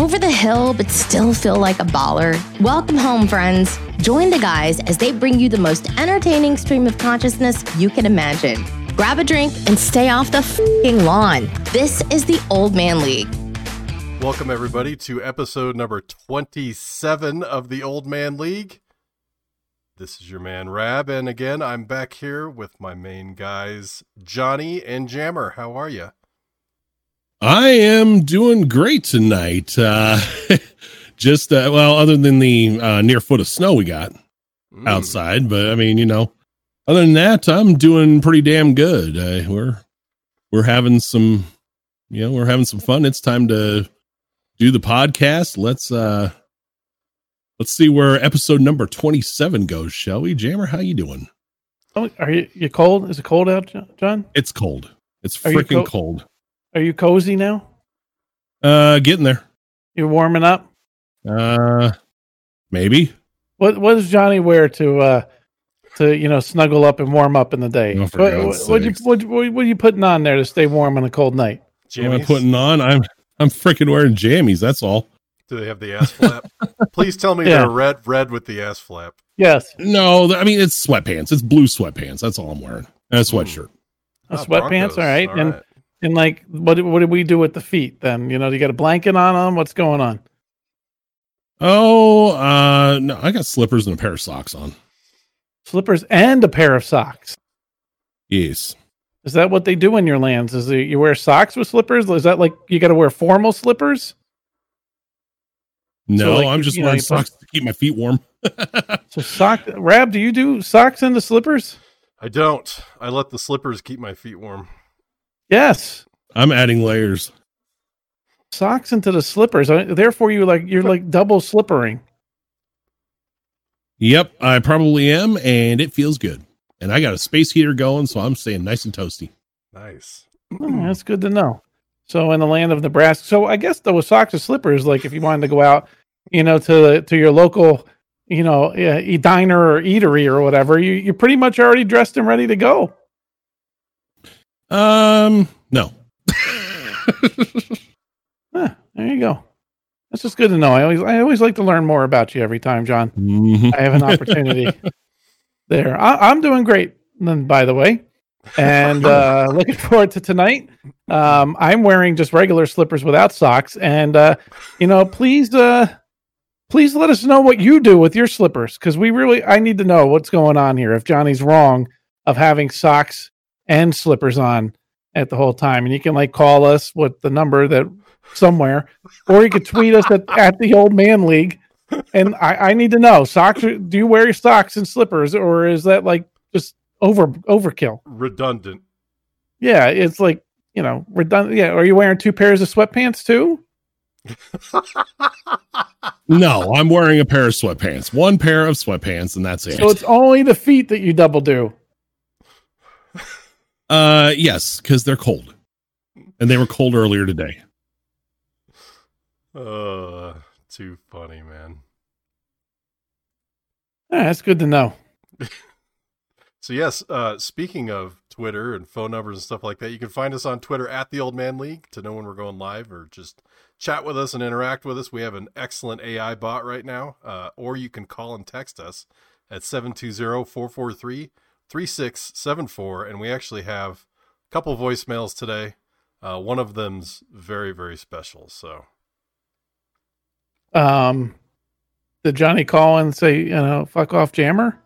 Over the hill, but still feel like a baller? Welcome home, friends. Join the guys as they bring you the most entertaining stream of consciousness you can imagine. Grab a drink and stay off the f***ing lawn. This is the Old Man League. Welcome, everybody, to episode number 27 of the Old Man League. This is your man, Rab, and again, I'm back here with my main guys, Johnny and Jammer. How are you? I am doing great tonight. Just, other than the near foot of snow we got outside, but I mean, other than that, I'm doing pretty damn good. We're having some, we're having some fun. It's time to do the podcast. Let's see where episode number 27 goes, shall we? Jammer, how you doing? Oh, are you cold? Is it cold out, John? It's cold. It's freaking cold. Are you cozy now? Getting there. You're warming up? Maybe. What does Johnny wear to snuggle up and warm up in the day? Oh, what are you putting on there to stay warm on a cold night? What am I putting on? I'm freaking wearing jammies, that's all. Do they have the ass flap? Please tell me they're red with the ass flap. Yes. No, I mean, it's sweatpants. It's blue sweatpants. That's all I'm wearing. And a sweatshirt. Sweatpants, Broncos. all right. All right. And like, what do we do with the feet then? Do you got a blanket on them? What's going on? Oh, no, I got slippers and a pair of socks on. Slippers and a pair of socks. Yes. Is that what they do in your lands? You wear socks with slippers? Is that like you got to wear formal slippers? No, I'm just wearing socks to keep my feet warm. So Rab, do you do socks into slippers? I don't. I let the slippers keep my feet warm. Yes. I'm adding layers. Socks into the slippers. Therefore, you're like double slippering. Yep, I probably am, and it feels good. And I got a space heater going, so I'm staying nice and toasty. Nice. That's good to know. So in the land of Nebraska, so I guess though with socks and slippers, like if you wanted to go out, to your local, diner or eatery or whatever, you're pretty much already dressed and ready to go. No. There you go. That's just good to know. I always like to learn more about you every time, John. Mm-hmm. I have an opportunity there. I'm doing great, by the way, and looking forward to tonight. I'm wearing just regular slippers without socks, and please let us know what you do with your slippers, because I need to know what's going on here. If Johnny's wrong of having socks and slippers on at the whole time, and you can call us with the number that somewhere, or you could tweet us at the Old Man League, and I need to know socks. Do you wear your socks and slippers, or is that just overkill? Redundant. Yeah, it's redundant. Yeah, are you wearing two pairs of sweatpants too? No, I'm wearing a pair of sweatpants. One pair of sweatpants, and that's it. So it's only the feet that you double do. Yes, because they're cold, and they were cold earlier today. Too funny, man. That's good to know. So yes, speaking of Twitter and phone numbers and stuff like that, you can find us on Twitter at the Old Man League to know when we're going live, or just chat with us and interact with us. We have an excellent AI bot right now, or you can call and text us at 720-443-3674, and we actually have a couple voicemails today. One of them's very, very special. So, did Johnny call and say, fuck off, Jammer?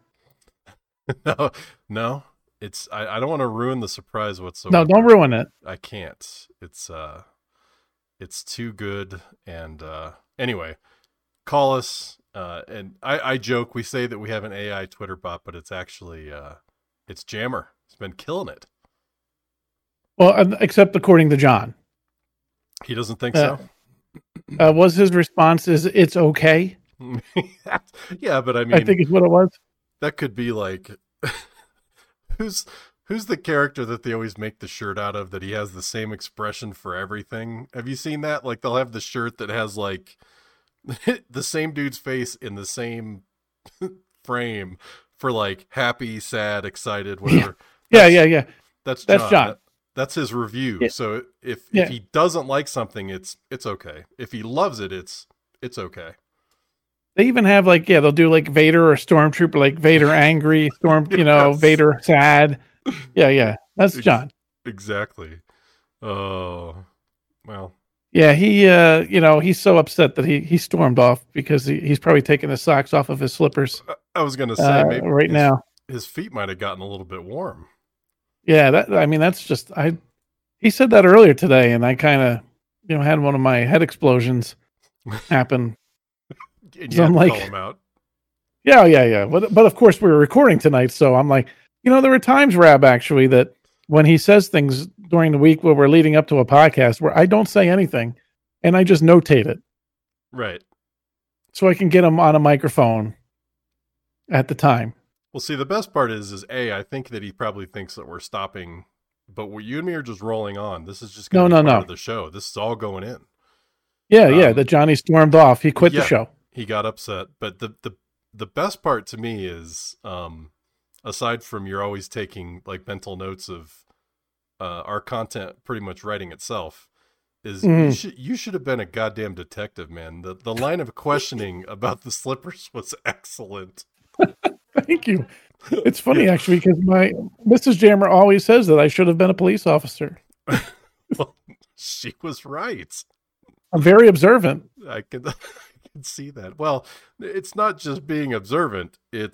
No. It's I don't want to ruin the surprise whatsoever. No, don't ruin it. I can't. It's too good. And anyway, call us. And I joke, we say that we have an AI Twitter bot, but it's actually it's Jammer. He's been killing it. Well, except according to John. He doesn't think so. Was his response it's okay? Yeah, but I mean, I think it's what it was. That could be like, who's the character that they always make the shirt out of, that he has the same expression for everything? Have you seen that? Like, they'll have the shirt that has the same dude's face in the same frame for happy, sad, excited, whatever. Yeah. That's John. That's his review. Yeah. So if Yeah. he doesn't like something, it's okay. If he loves it, it's okay. They even have like, they'll do like Vader or Stormtrooper, like Vader angry, Yes. Vader sad. Yeah. That's John. Exactly. Oh, well. Yeah, he he's so upset that he stormed off because he's probably taking his socks off of his slippers I was gonna say maybe right now. his feet might have gotten a little bit warm. Yeah, that's just he said that earlier today, and I kind of had one of my head explosions happen. And So you I'm had to like, call him out. Yeah. But of course we were recording tonight, so I'm like, there were times, Rab, actually, that when he says things during the week where we're leading up to a podcast where I don't say anything and I just notate it. Right. So I can get him on a microphone at the time. Well, see, the best part is I think that he probably thinks that we're stopping, but you and me are just rolling on. This is just going to be part of the show. This is all going in. Yeah, that Johnny stormed off. He quit the show. He got upset. But the best part to me is, aside from you're always taking like mental notes of our content pretty much writing itself, is you should have been a goddamn detective, man. The line of questioning about the slippers was excellent. Thank you. It's funny actually because my Mrs. Jammer always says that I should have been a police officer. Well, she was right. I'm very observant. I can see that. Well, it's not just being observant.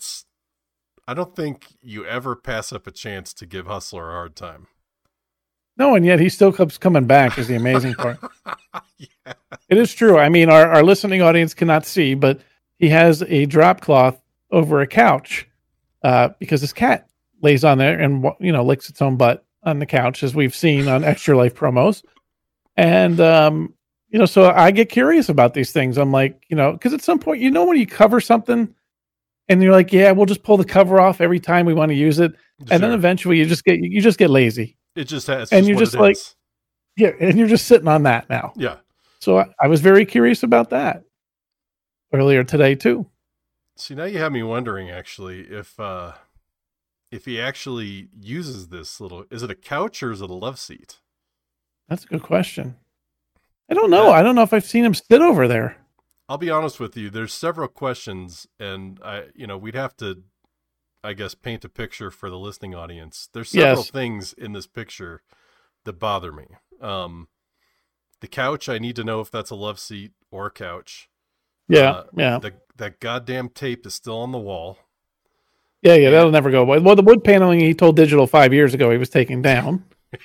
I don't think you ever pass up a chance to give Hustler a hard time. No, and yet he still keeps coming back is the amazing part. Yeah. It is true. I mean, our listening audience cannot see, but he has a drop cloth over a couch because his cat lays on there and licks its own butt on the couch, as we've seen on Extra Life promos. And so I get curious about these things. I'm like, because at some point, when you cover something and you're like, yeah, we'll just pull the cover off every time we want to use it, and then eventually you just get lazy. It just has, and you're just like, yeah, and you're just sitting on that now. Yeah. So I was very curious about that earlier today too. See, now you have me wondering, actually, if he actually uses this is it a couch or is it a love seat? That's a good question. I don't know. I don't know if I've seen him sit over there. I'll be honest with you. There's several questions, and we'd have to, I guess, paint a picture for the listening audience. There's several things in this picture that bother me. The couch, I need to know if that's a love seat or a couch. Yeah. That goddamn tape is still on the wall. Yeah, that'll never go away. Well, the wood paneling he told Digital 5 years ago he was taking down.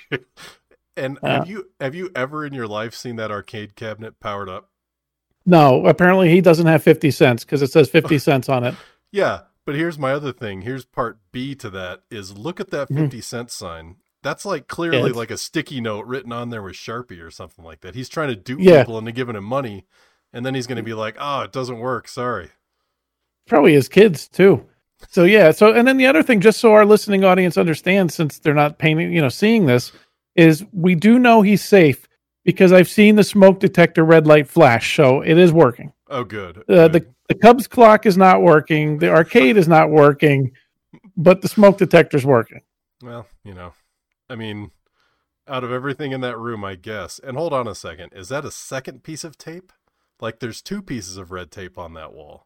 And have you ever in your life seen that arcade cabinet powered up? No, apparently he doesn't have 50 cents because it says 50 cents on it. Yeah, but here's my other thing. Here's part B to that is look at that 50 cent sign. That's like clearly like a sticky note written on there with Sharpie or something like that. He's trying to dupe people into giving him money, and then he's going to be like, "Oh, it doesn't work. Sorry." Probably his kids too. So and then the other thing, just so our listening audience understands, since they're not seeing this, is we do know he's safe because I've seen the smoke detector red light flash, so it is working. Oh, good. The Cubs clock is not working. The arcade is not working, but the smoke detector's working. Well, I mean, out of everything in that room, I guess. And hold on a second. Is that a second piece of tape? Like there's two pieces of red tape on that wall.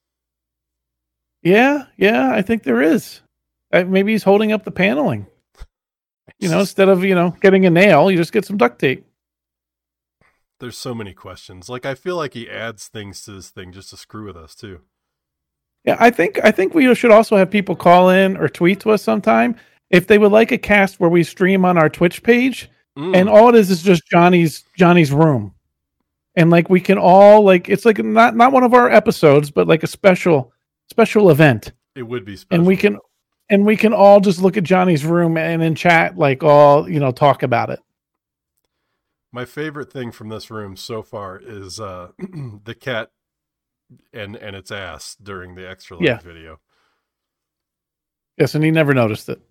Yeah, I think there is. Maybe he's holding up the paneling. Instead of, getting a nail, you just get some duct tape. There's so many questions. Like, I feel like he adds things to this thing just to screw with us, too. Yeah, I think we should also have people call in or tweet to us sometime if they would like a cast where we stream on our Twitch page, and all it is just Johnny's room. And, like, we can all, like, it's like not one of our episodes, but like a special event. It would be special. And we can all just look at Johnny's room and in chat, like, all, talk about it. My favorite thing from this room so far is the cat and its ass during the Extra Life video. Yes, and he never noticed it.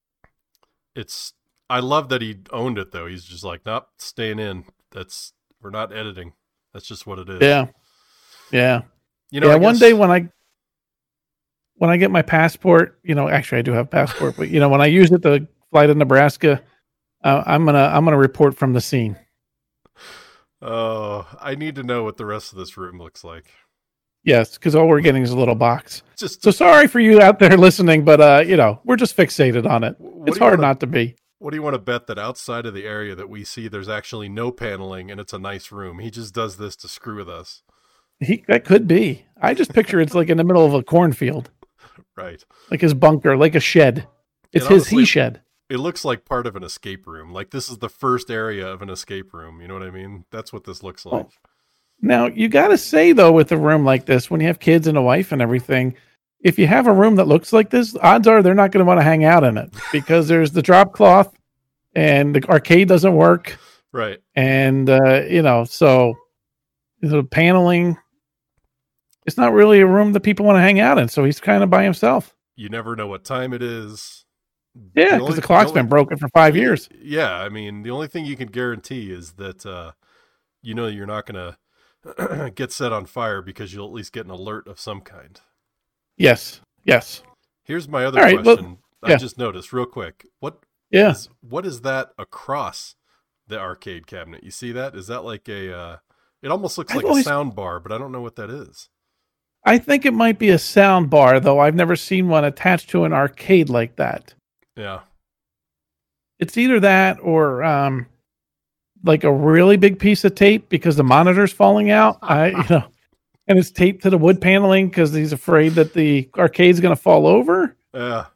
I love that he owned it, though. He's just like, nope, staying in. We're not editing. That's just what it is. Yeah. One day when I get my passport, actually I do have a passport, but when I use it to fly to Nebraska, I'm gonna report from the scene. Oh, I need to know what the rest of this room looks like. Yes, because all we're getting is a little box. Just So sorry for you out there listening, but we're just fixated on it. It's hard not to be. What do you want to bet that outside of the area that we see, there's actually no paneling and it's a nice room? He just does this to screw with us. That could be. I just picture it's like in the middle of a cornfield, Right. like his bunker, like a shed. It's And his honestly, he shed. It looks like part of an escape room. Like this is the first area of an escape room. You know what I mean? That's what this looks like. Now, you got to say, though, with a room like this, when you have kids and a wife and everything, if you have a room that looks like this, odds are they're not going to want to hang out in it because there's the drop cloth and the arcade doesn't work. Right. And, so the paneling, it's not really a room that people want to hang out in. So he's kind of by himself. You never know what time it is. Yeah, because the clock's been broken for 5 years. Yeah, I mean, the only thing you can guarantee is that, you're not going to get set on fire because you'll at least get an alert of some kind. Yes. Here's my other All right, question. yeah. I just noticed real quick. What is that across the arcade cabinet? You see that? Is that like a, it almost looks like a sound bar, but I don't know what that is. I think it might be a sound bar, though. I've never seen one attached to an arcade like that. Yeah. It's either that or like a really big piece of tape because the monitor's falling out. And it's taped to the wood paneling because he's afraid that the arcade's going to fall over. Yeah.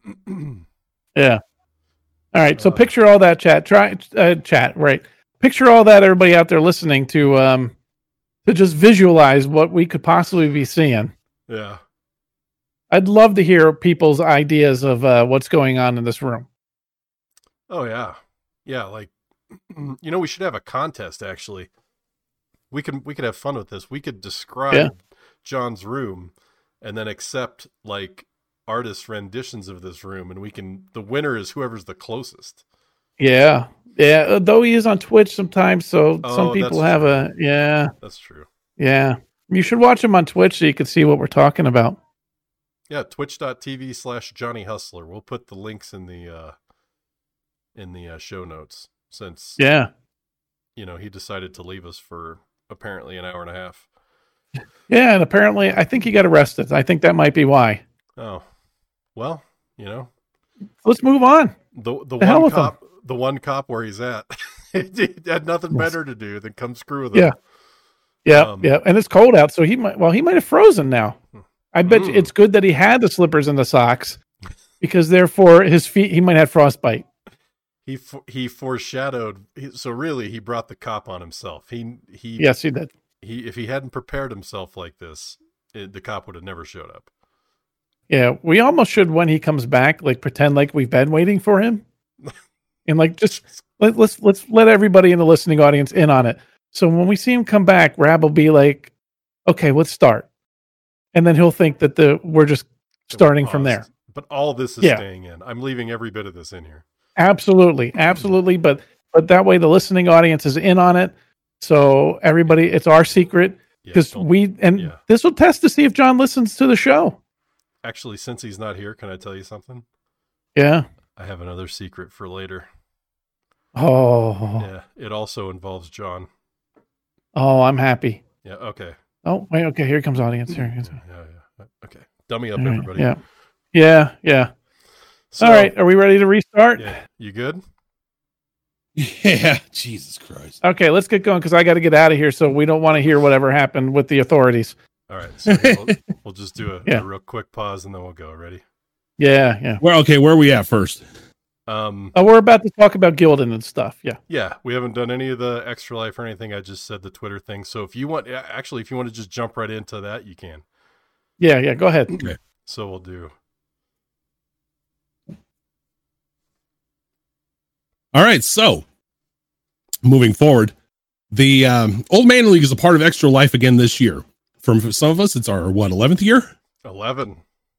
Yeah. All right. So picture all that, chat. Chat. Right. Picture all that, everybody out there listening to just visualize what we could possibly be seeing. Yeah. I'd love to hear people's ideas of what's going on in this room. Oh yeah. Yeah. Like, we should have a contest actually. We could have fun with this. We could describe John's room and then accept like artist renditions of this room. And the winner is whoever's the closest. Yeah. Yeah. Though he is on Twitch sometimes. So some people have That's true. Yeah. You should watch him on Twitch so you can see what we're talking about. Yeah. Twitch.tv/Johnny Hustler. We'll put the links in the show notes since, he decided to leave us for apparently an hour and a half. Yeah. And apparently I think he got arrested. I think that might be why. Oh, well, let's move on. The one cop where he's at, he had nothing better to do than come screw with him. Yeah. And it's cold out. So he might have frozen now. I bet you it's good that he had the slippers and the socks because therefore his feet, he might have frostbite. He foreshadowed. So really he brought the cop on himself. Yes, he did. If he hadn't prepared himself like this, the cop would have never showed up. Yeah. We almost should, when he comes back, like pretend like we've been waiting for him. And like, just let's let everybody in the listening audience in on it. So when we see him come back, Rab will be like, okay, let's start. And then he'll think that we're just starting from there. But all this is staying in. I'm leaving every bit of this in here. Absolutely. But that way the listening audience is in on it. So everybody, it's our secret because this will test to see if John listens to the show. Actually, since he's not here, can I tell you something? Yeah. I have another secret for later. Oh. Yeah. It also involves John. Oh, I'm happy. Yeah. Okay. Oh, wait. Okay. Here comes audience. Here. Yeah. Okay. Dummy up, everybody. Yeah. So, all right. Are we ready to restart? Yeah. You good? Yeah. Jesus Christ. Okay. Let's get going because I got to get out of here. So we don't want to hear whatever happened with the authorities. All right. So we'll just do a real quick pause and then we'll go. Ready? Yeah. Where are we at first? We're about to talk about Gildan and stuff. Yeah. We haven't done any of the Extra Life or anything. I just said the Twitter thing. So if you want to just jump right into that, you can. Yeah. Go ahead. Okay. So we'll do. All right. So moving forward, the Old Man League is a part of Extra Life again this year. For some of us, it's our 11th year? 11.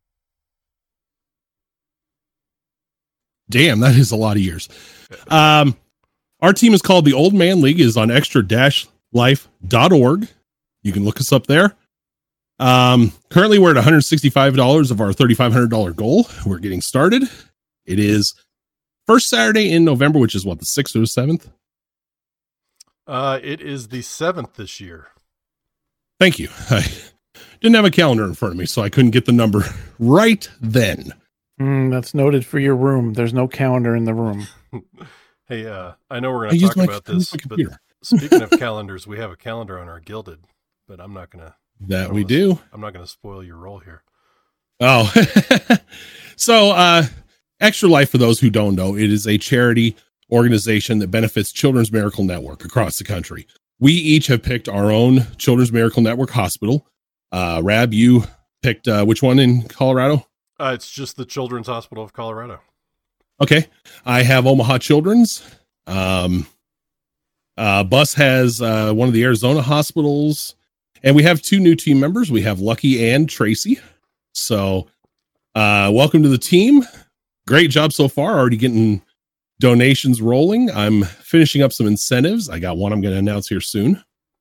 Damn, that is a lot of years. Our team is called the Old Man League, is on extra-life.org. You can look us up there. Currently, we're at $165 of our $3,500 goal. We're getting started. It is first Saturday in November, which is what, the 6th or the 7th? It is the 7th this year. Thank you. I didn't have a calendar in front of me, so I couldn't get the number right then. That's noted for your room. There's no calendar in the room. Hey, I know we're going to talk about this, but speaking of calendars, we have a calendar on our Gilded, but I'm not going to. That we do. I'm not going to spoil your role here. Oh, so Extra Life, for those who don't know, it is a charity organization that benefits Children's Miracle Network across the country. We each have picked our own Children's Miracle Network hospital. Rab, you picked which one in Colorado? It's just the Children's Hospital of Colorado. Okay. I have Omaha Children's. Bus has one of the Arizona hospitals. And we have 2 new team members. We have Lucky and Tracy. So welcome to the team. Great job so far. Already getting donations rolling. I'm finishing up some incentives. I got one I'm going to announce here soon.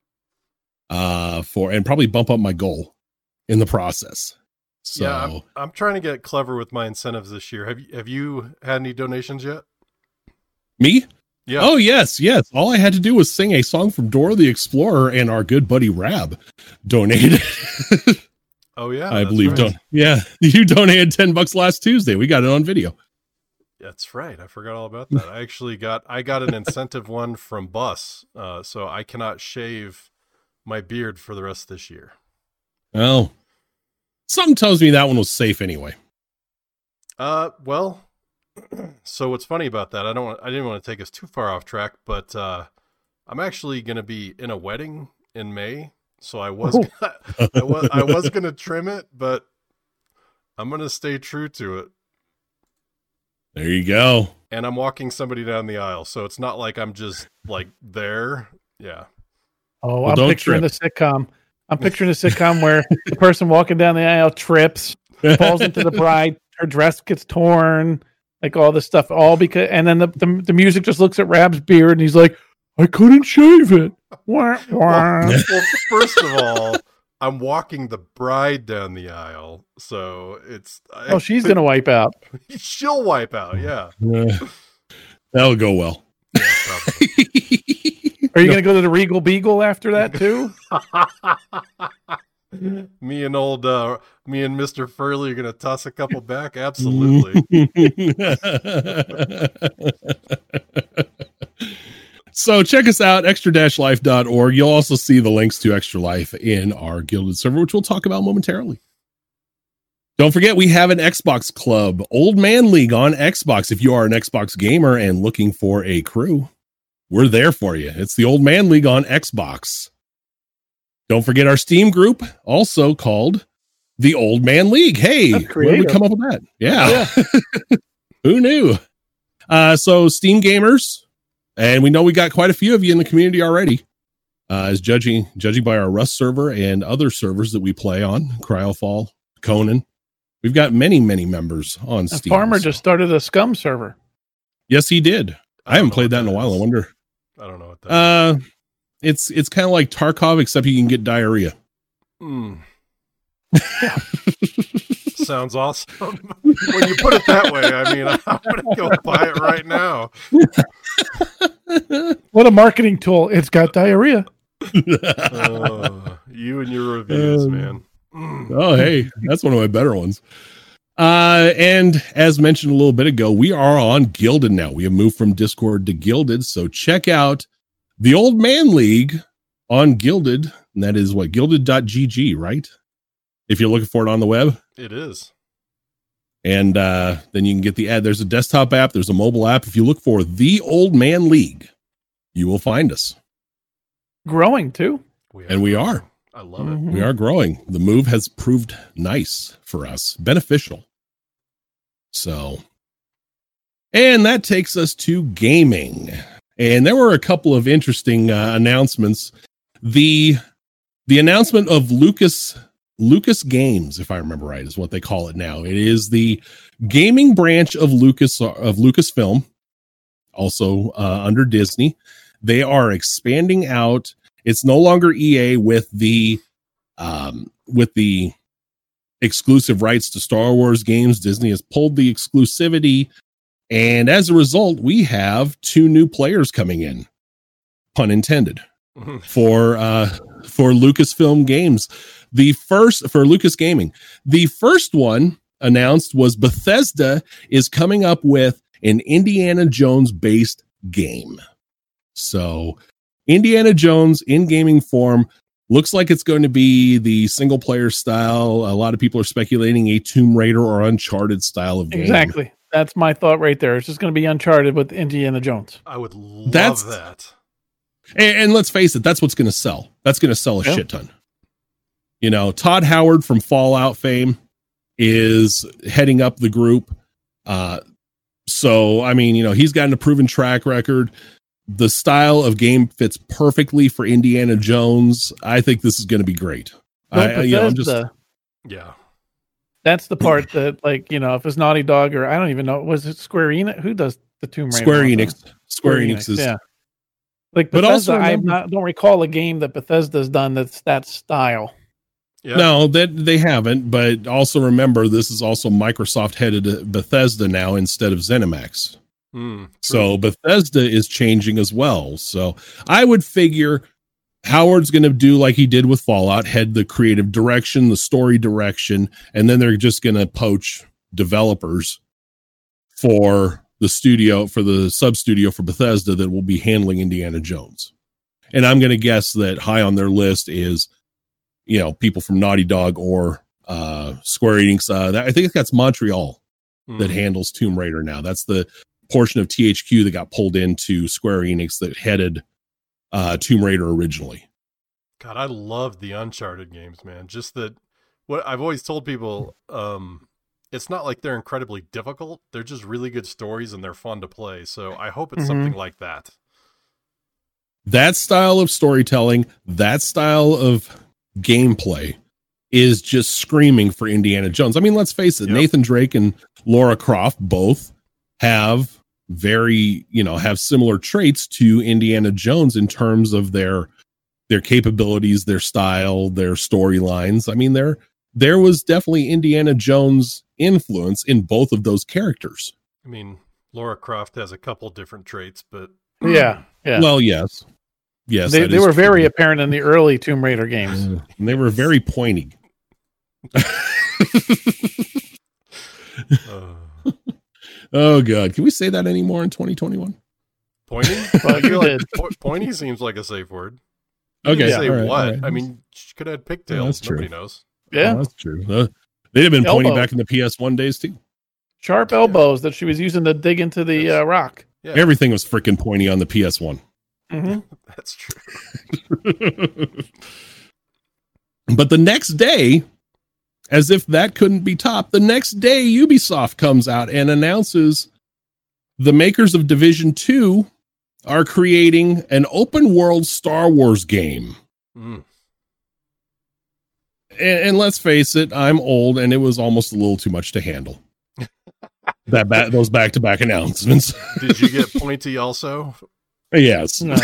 And probably bump up my goal in the process. So yeah, I'm trying to get clever with my incentives this year. Have you had any donations yet? Me? Yeah. Oh, yes. All I had to do was sing a song from Dora the Explorer, and our good buddy Rab donated. Oh, yeah. I believe. Right. You donated $10 last Tuesday. We got it on video. That's right. I forgot all about that. I got an incentive one from Bus, so I cannot shave my beard for the rest of this year. Oh, something tells me that one was safe anyway. Well, so what's funny about that? I didn't want to take us too far off track, but I'm actually going to be in a wedding in May, so I was going to trim it, but I'm going to stay true to it. There you go. And I'm walking somebody down the aisle, so it's not like I'm just like there. Yeah. Oh, well, I'm picturing the sitcom. I'm picturing a sitcom where the person walking down the aisle trips, falls into the bride, her dress gets torn, like all this stuff, all because, and then the music just looks at Rab's beard and he's like, I couldn't shave it. Well, first of all, I'm walking the bride down the aisle, so it's. She's going to wipe out. She'll wipe out, yeah. That'll go well. Yeah, probably. Are you going to go to the Regal Beagle after that too? Me and Mr. Furley are going to toss a couple back. Absolutely. So check us out, extra-life.org. You'll also see the links to Extra Life in our Gilded server, which we'll talk about momentarily. Don't forget, we have an Xbox club, Old Man League on Xbox. If you are an Xbox gamer and looking for a crew, we're there for you. It's the Old Man League on Xbox. Don't forget our Steam group, also called the Old Man League. Hey, where did we come up with that? Yeah. Who knew? So Steam gamers, and we know we got quite a few of you in the community already, as judging by our Rust server and other servers that we play on, Cryofall, Conan. We've got many, many members on Steam. Farmer just started a Scum server. Yes, he did. I haven't played that in a while. I wonder. I don't know what that is. It's kind of like Tarkov, except you can get diarrhea. Sounds awesome. When you put it that way, I mean, I'm going to go buy it right now. What a marketing tool. It's got diarrhea. You and your reviews, man. Oh, hey, that's one of my better ones. And as mentioned a little bit ago, we are on Gilded now. We have moved from Discord to Gilded. So check out the Old Man League on Gilded. And that is what? Gilded.gg, right? If you're looking for it on the web. It is. And then you can get the ad. There's a desktop app. There's a mobile app. If you look for the Old Man League, you will find us. Growing too. We are. I love it. We are growing. The move has proved nice for us, beneficial. So, and that takes us to gaming. And there were a couple of interesting announcements. The announcement of Lucas Games, if I remember right, is what they call it now. It is the gaming branch of Lucasfilm, also under Disney. They are expanding out. It's no longer EA with the exclusive rights to Star Wars games. Disney has pulled the exclusivity And as a result, we have 2 new players coming in, pun intended, for Lucasfilm Games. The first for Lucas Gaming. The first one announced was Bethesda is coming up with an Indiana Jones based game. So Indiana Jones in gaming form. Looks like it's going to be the single player style. A lot of people are speculating a Tomb Raider or Uncharted style of game. Exactly. That's my thought right there. It's just going to be Uncharted with Indiana Jones. I would love that. And let's face it, that's what's going to sell. That's going to sell a shit ton. You know, Todd Howard from Fallout fame is heading up the group. So, I mean, you know, he's got a proven track record. The style of game fits perfectly for Indiana Jones. I think this is going to be great. Yeah. That's the part that, like, you know, if it's Naughty Dog or I don't even know, was it Square Enix? Who does the Tomb Raider? Square Enix is. Yeah. Like, Bethesda, but also I don't recall a game that Bethesda's done that's that style. Yep. No, they haven't. But also remember, this is also Microsoft headed Bethesda now instead of ZeniMax. So Bethesda is changing as well. So I would figure Howard's going to do like he did with Fallout, head the creative direction, the story direction, and then they're just going to poach developers for the studio, for the sub studio for Bethesda that will be handling Indiana Jones. And I'm going to guess that high on their list is, you know, people from Naughty Dog or Square Enix. I think that's Montreal that handles Tomb Raider now. That's the portion of THQ that got pulled into Square Enix that headed Tomb Raider originally. God, I love the Uncharted games, man. Just that, what I've always told people, it's not like they're incredibly difficult. They're just really good stories and they're fun to play. So I hope it's something like that. That style of storytelling, that style of gameplay is just screaming for Indiana Jones. I mean, let's face it, Nathan Drake and Lara Croft both have have similar traits to Indiana Jones in terms of their capabilities, their style, their storylines. I mean, there was definitely Indiana Jones influence in both of those characters. I mean, Lara Croft has a couple different traits, but yeah. Well, yes, they were very apparent in the early Tomb Raider games. And they were very pointy. Oh God, can we say that anymore in 2021? Pointy? Well, you did. Pointy seems like a safe word. Okay, say all right, what? all right. I mean, she could have had pigtails. That's Nobody true. knows. Yeah, that's true. They'd have been pointy Elbow. back in the PS1 days too. Sharp elbows that she was using to dig into the rock. Yeah. Everything was freaking pointy on the PS1. Mm-hmm. That's true. But the next day, as if that couldn't be topped, the next day Ubisoft comes out and announces the makers of Division 2 are creating an open world Star Wars game. And let's face it, I'm old and it was almost a little too much to handle. Those back-to-back announcements. Did you get pointy also? Yes. No.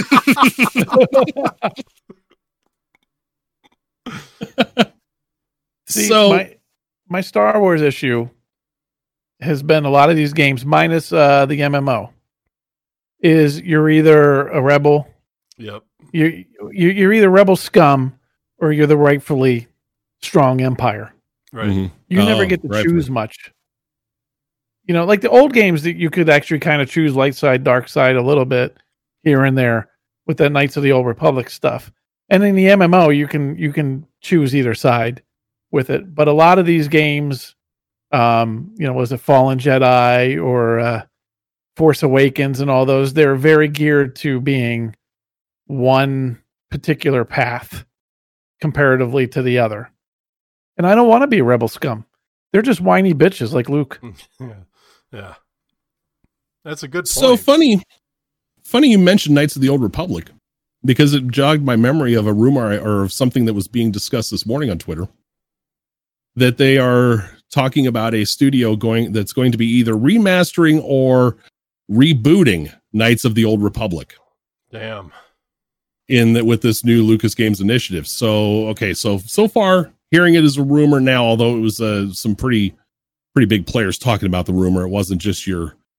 See, So my Star Wars issue has been a lot of these games, minus the MMO, is you're either a rebel, Yep. you're either rebel scum, or you're the rightfully strong empire. Right. Mhm. You never get to choose much. You know, like the old games that you could actually kind of choose light side, dark side a little bit here and there with the Knights of the Old Republic stuff. And in the MMO, you can choose either side with it. But a lot of these games, was it Fallen Jedi or Force Awakens and all those, they're very geared to being one particular path comparatively to the other. And I don't want to be a rebel scum. They're just whiny bitches like Luke. Yeah. That's a good point. So funny you mentioned Knights of the Old Republic, because it jogged my memory of a rumor or of something that was being discussed this morning on Twitter, that they are talking about a studio that's going to be either remastering or rebooting Knights of the Old Republic. Damn. With this new Lucas Games initiative. So far hearing it as a rumor now, although it was some pretty big players talking about the rumor. It wasn't just your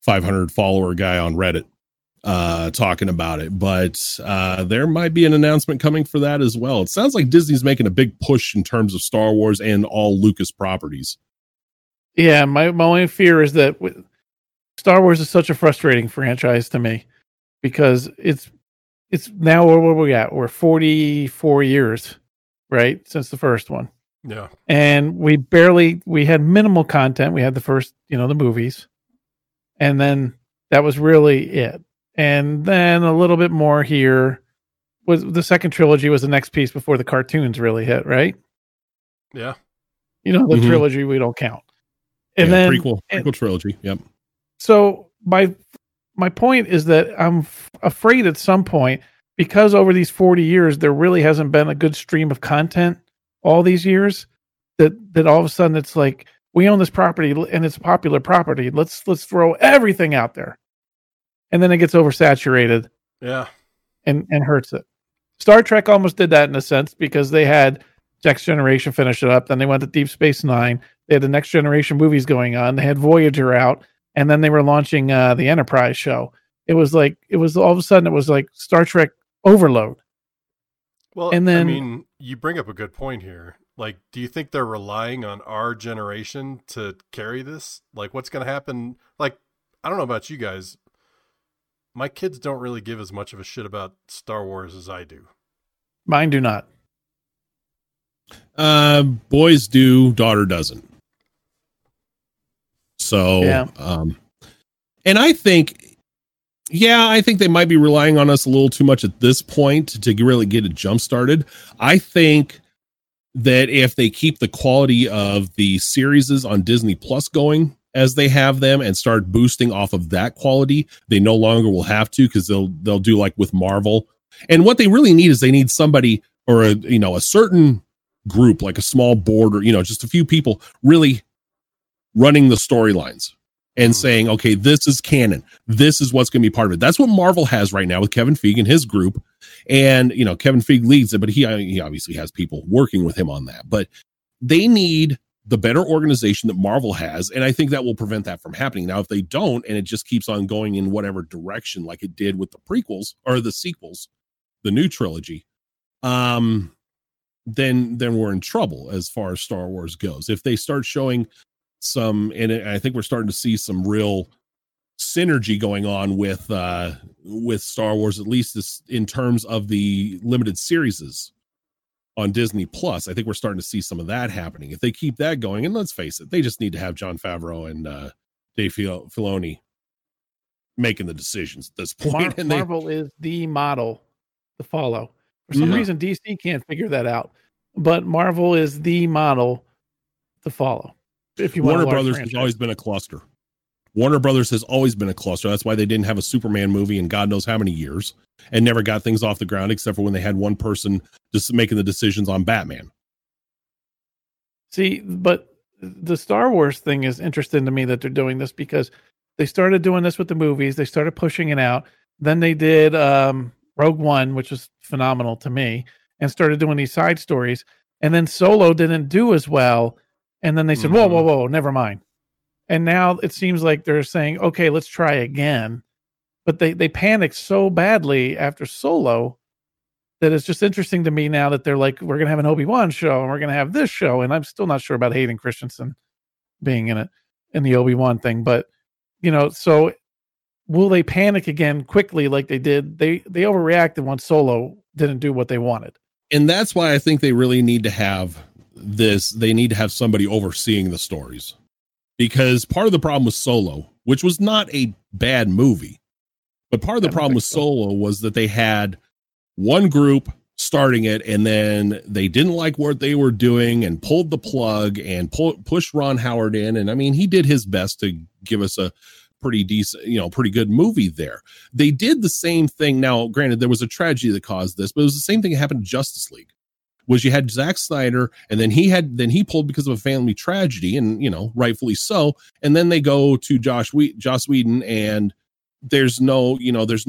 500 follower guy on Reddit talking about it, but there might be an announcement coming for that as well. It sounds like Disney's making a big push in terms of Star Wars and all Lucas properties. Yeah, my only fear is that Star Wars is such a frustrating franchise to me because it's now where we at. We're 44 years, right, since the first one. Yeah, and we had minimal content. We had the first, the movies, and then that was really it. And then a little bit more here was the second trilogy was the next piece before the cartoons really hit, right? Yeah. The trilogy we don't count. And then prequel trilogy. Yep. So my point is that I'm afraid at some point, because over these 40 years, there really hasn't been a good stream of content all these years, that all of a sudden it's like, we own this property and it's a popular property. Let's throw everything out there. And then it gets oversaturated. Yeah. And hurts it. Star Trek almost did that in a sense because they had Next Generation finish it up. Then they went to Deep Space Nine. They had the Next Generation movies going on. They had Voyager out. And then they were launching the Enterprise show. It was all of a sudden it was like Star Trek overload. Well, and then, I mean, you bring up a good point here. Like, do you think they're relying on our generation to carry this? Like, what's going to happen? Like, I don't know about you guys. My kids don't really give as much of a shit about Star Wars as I do. Mine do not. Boys do, daughter doesn't. So, yeah. And I think they might be relying on us a little too much at this point to really get it jump started. I think that if they keep the quality of the series on Disney Plus going as they have them and start boosting off of that quality, they no longer will have to, because they'll do like with Marvel. And what they really need is they need somebody or a certain group, like a small board or just a few people really running the storylines and saying, okay, this is canon. This is what's going to be part of it. That's what Marvel has right now with Kevin Feige and his group. And, Kevin Feige leads it, but he obviously has people working with him on that. But they need the better organization that Marvel has. And I think that will prevent that from happening. Now, if they don't, and it just keeps on going in whatever direction, like it did with the prequels or the sequels, the new trilogy, then we're in trouble as far as Star Wars goes. If they start showing and I think we're starting to see some real synergy going on with Star Wars, at least this, in terms of the limited series on Disney Plus. I think we're starting to see some of that happening. If they keep that going, and let's face it, they just need to have Jon Favreau and Dave Filoni making the decisions at this point. Marvel is the model to follow. For some reason, DC can't figure that out, but Marvel is the model to follow. If you Warner Brothers has always been a cluster. That's why they didn't have a Superman movie in God knows how many years and never got things off the ground, except for when they had one person just making the decisions on Batman. See, but the Star Wars thing is interesting to me that they're doing this, because they started doing this with the movies. They started pushing it out. Then they did Rogue One, which was phenomenal to me, and started doing these side stories. And then Solo didn't do as well. And then they said, whoa, never mind. And now it seems like they're saying, okay, let's try again. But they panicked so badly after Solo that it's just interesting to me now that they're like, we're going to have an Obi-Wan show and we're going to have this show. And I'm still not sure about Hayden Christensen being in it, in the Obi-Wan thing. But, so will they panic again quickly like they did? They overreacted once Solo didn't do what they wanted. And that's why I think they really need to have they need to have somebody overseeing the stories, because part of the problem with Solo, which was not a bad movie, but part of the problem with Solo was that they had one group starting it, and then they didn't like what they were doing and pulled the plug and pushed Ron Howard in. And I mean, he did his best to give us a pretty decent, pretty good movie there. They did the same thing. Now, granted, there was a tragedy that caused this, but it was the same thing that happened to Justice League. Was you had Zack Snyder, and then he pulled because of a family tragedy, and rightfully so. And then they go to Joss Whedon, and there's no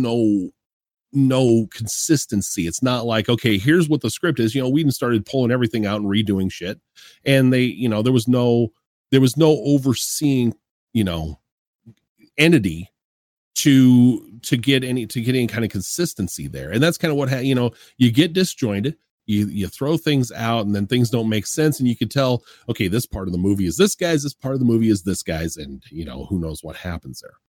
consistency. It's not like, okay, here's what the script is. Whedon started pulling everything out and redoing shit, and they, there was no overseeing, entity to get any kind of consistency there. And that's kind of what you get disjointed. You throw things out and then things don't make sense, and you can tell, okay, this part of the movie is this guy's, this part of the movie is this guy's, and who knows what happens there.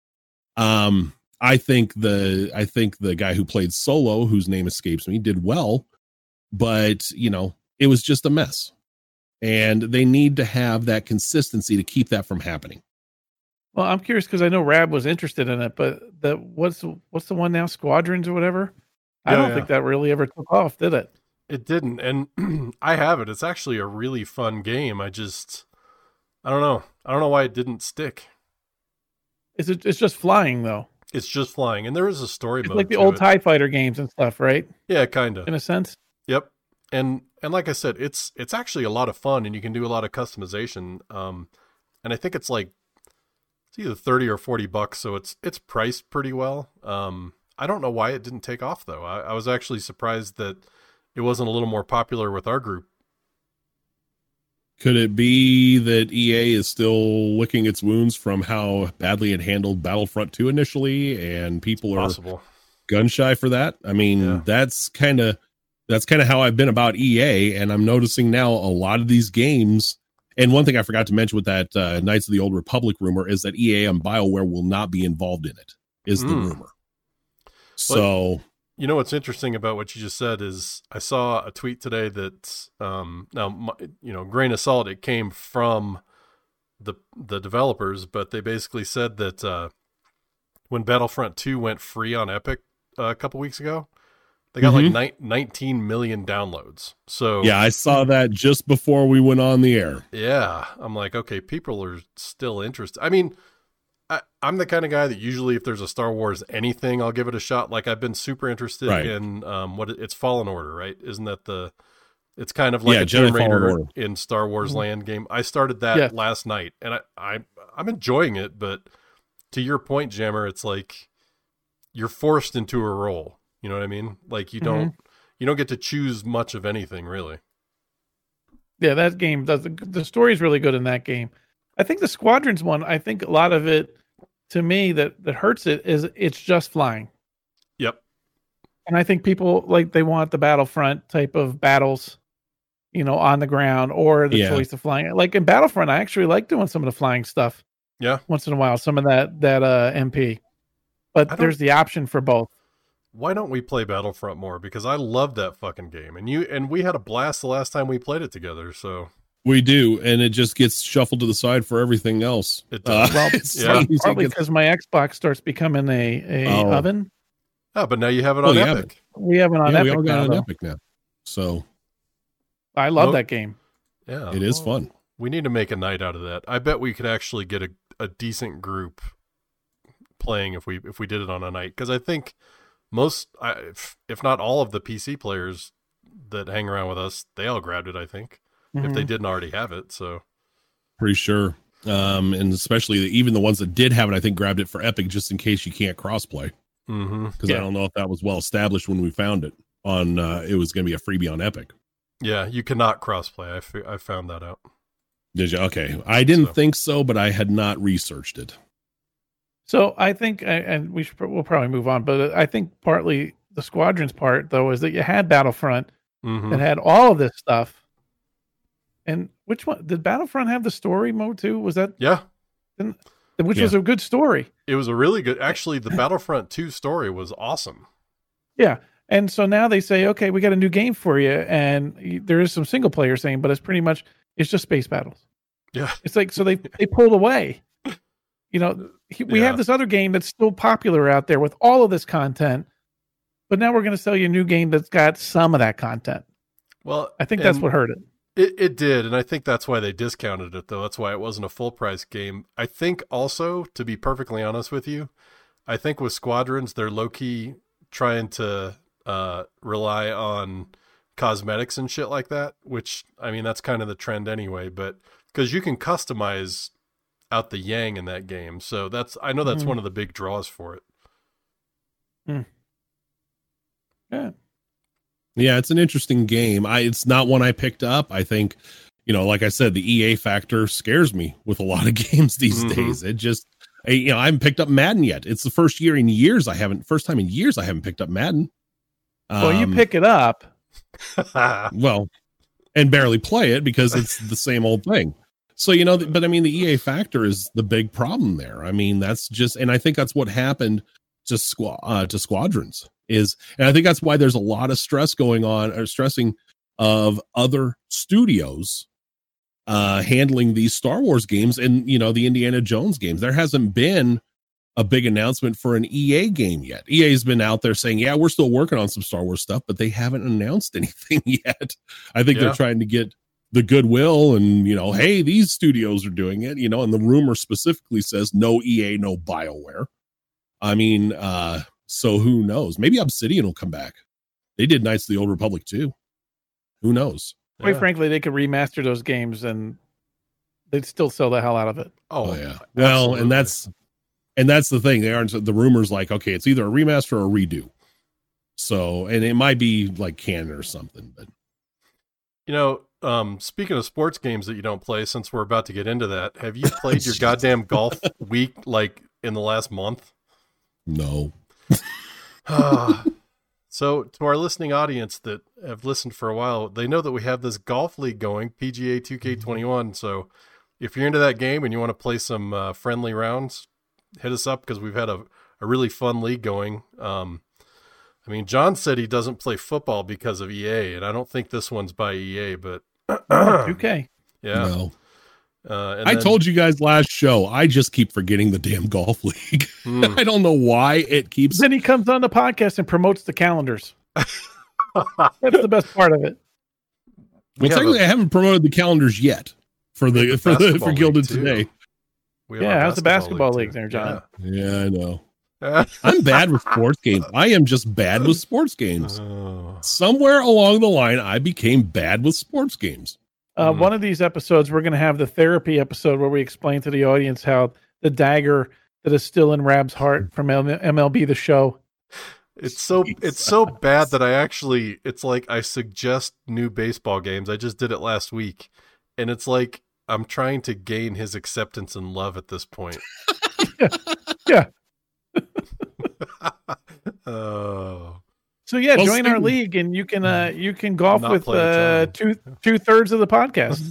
I think the guy who played Solo, whose name escapes me, did well, but it was just a mess. And they need to have that consistency to keep that from happening. Well, I'm curious because I know Rab was interested in it, but what's the one now, Squadrons or whatever? I don't think that really ever took off, did it? It didn't, and I have it. It's actually a really fun game. I don't know. I don't know why it didn't stick. It's just flying though. It's just flying, and there is a story mode. Like the old TIE Fighter games and stuff, right? Yeah, kind of. In a sense. Yep. And like I said, it's actually a lot of fun, and you can do a lot of customization. And I think it's either $30 or $40, so it's priced pretty well. I don't know why it didn't take off though. I was actually surprised that it wasn't a little more popular with our group. Could it be that EA is still licking its wounds from how badly it handled Battlefront 2 initially, and people are gun shy for that? I mean, that's kind of how I've been about EA, and I'm noticing now a lot of these games. And one thing I forgot to mention with that Knights of the Old Republic rumor is that EA and BioWare will not be involved in it, is the rumor. So... what's interesting about what you just said is I saw a tweet today that grain of salt, it came from the developers, but they basically said that when Battlefront 2 went free on Epic a couple weeks ago, they got 19 million downloads. So yeah, I saw that just before we went on the air. Yeah, I'm like, okay, people are still interested. I mean, I'm the kind of guy that usually if there's a Star Wars anything, I'll give it a shot. Like I've been super interested in it's Fallen Order, right? Isn't that it's kind of like a Tomb Raider in Star Wars land game. I started that last night, and I'm enjoying it, but to your point, Jammer, it's like you're forced into a role. You know what I mean? Like you don't get to choose much of anything really. Yeah, that game the story is really good in that game. I think the Squadrons one, I think a lot of it, to me, that hurts it is it's just flying. Yep. And I think people they want the Battlefront type of battles, on the ground, or the choice of flying. Like in Battlefront, I actually like doing some of the flying stuff. Yeah. Once in a while, some of that MP. But there's the option for both. Why don't we play Battlefront more? Because I love that fucking game, and we had a blast the last time we played it together. So. We do, and it just gets shuffled to the side for everything else. It does. Partly because my Xbox starts becoming a oven. Oh, but now you have it on Epic. We have it on Epic. We all got it on Epic now. So I love that game. Yeah, it is fun. We need to make a night out of that. I bet we could actually get a decent group playing if we did it on a night. Because I think most, if not all of the PC players that hang around with us, they all grabbed it, I think. If they didn't already have it, so pretty sure. And especially even the ones that did have it, I think grabbed it for Epic just in case you can't crossplay. Because I don't know if that was well established when we found it on. It was going to be a freebie on Epic. Yeah, you cannot crossplay. I found that out. Did you? Okay, I didn't think so, but I had not researched it. So I think, and we'll probably move on, but I think partly the Squadrons part though is that you had Battlefront that had all of this stuff. And which one did Battlefront have the story mode too? Was that which was a good story? It was a really good. Actually, the Battlefront 2 story was awesome. Yeah, and so now they say, okay, we got a new game for you, and there is some single player thing, but it's just space battles. Yeah, it's like so they pulled away. We have this other game that's still popular out there with all of this content, but now we're going to sell you a new game that's got some of that content. Well, I think that's what hurt it. It did, and I think that's why they discounted it, though. That's why it wasn't a full-price game. I think also, to be perfectly honest with you, I think with Squadrons, they're low-key trying to rely on cosmetics and shit like that, which, I mean, that's kind of the trend anyway, but because you can customize out the Yang in that game, so I know that's one of the big draws for it. Yeah, it's an interesting game. It's not one I picked up. I think, like I said, the EA factor scares me with a lot of games these days. I haven't picked up Madden yet. It's the first time in years I haven't picked up Madden. Well, you pick it up. Well, and barely play it because it's the same old thing. So, but I mean, the EA factor is the big problem there. I mean, and I think that's what happened to Squadrons and I think that's why there's a lot of stress going on or stressing of other studios handling these Star Wars games and, the Indiana Jones games. There hasn't been a big announcement for an EA game yet. EA's been out there saying, yeah, we're still working on some Star Wars stuff, but they haven't announced anything yet. I think they're trying to get the goodwill and, hey, these studios are doing it, and the rumor specifically says no EA, no BioWare. I mean, so who knows? Maybe Obsidian will come back. They did Knights of the Old Republic too. Who knows? Quite frankly, they could remaster those games and they'd still sell the hell out of it. Oh yeah. Well, and that's the thing. They aren't the rumors like, okay, it's either a remaster or a redo. So, and it might be like canon or something, but speaking of sports games that you don't play, since we're about to get into that, have you played your goddamn golf week like in the last month? No. So to our listening audience that have listened for a while, they know that we have this golf league going, PGA 2K21. So if you're into that game and you want to play some friendly rounds, hit us up because we've had a really fun league going. I mean, John said he doesn't play football because of EA, and I don't think this one's by EA, but 2K. Yeah. No. I told you guys last show, I just keep forgetting the damn golf league. I don't know why it keeps. Then he comes on the podcast and promotes the calendars. That's the best part of it. Well, technically, I haven't promoted the calendars yet for Gilded Today. How's the basketball league there, John? Yeah, I know. I'm bad with sports games. I am just bad with sports games. Somewhere along the line, I became bad with sports games. One of these episodes, we're going to have the therapy episode where we explain to the audience how the dagger that is still in Rab's heart from MLB The Show. It's so bad that it's like I suggest new baseball games. I just did it last week, and it's like I'm trying to gain his acceptance and love at this point. Yeah. Oh. So join our league and you can golf with 2/3 of the podcast.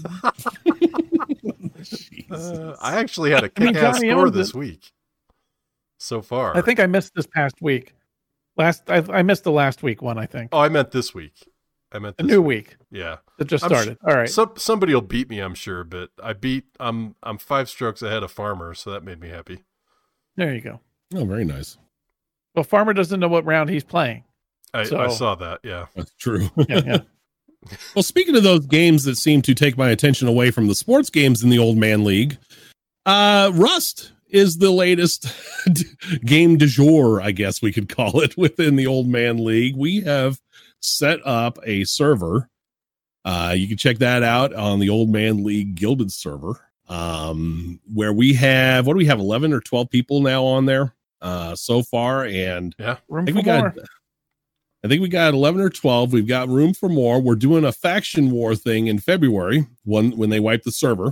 I actually had a kick-ass score this week so far. I think I missed this past week. I missed the last week one, I think. Oh, I meant this week. I meant a new week. Yeah, it just started. All right. Somebody will beat me, I'm sure, but I'm 5 strokes ahead of Farmer, so that made me happy. There you go. Oh, very nice. Well, Farmer doesn't know what round he's playing. I saw that. Yeah, that's true. Yeah. Well, speaking of those games that seem to take my attention away from the sports games in the Old Man League, Rust is the latest game du jour, I guess we could call it, within the Old Man League. We have set up a server. You can check that out on the Old Man League Gilded server, where we have 11 or 12 people now on there so far, and room for more. I think we got 11 or 12. We've got room for more. We're doing a faction war thing in February when they wipe the server,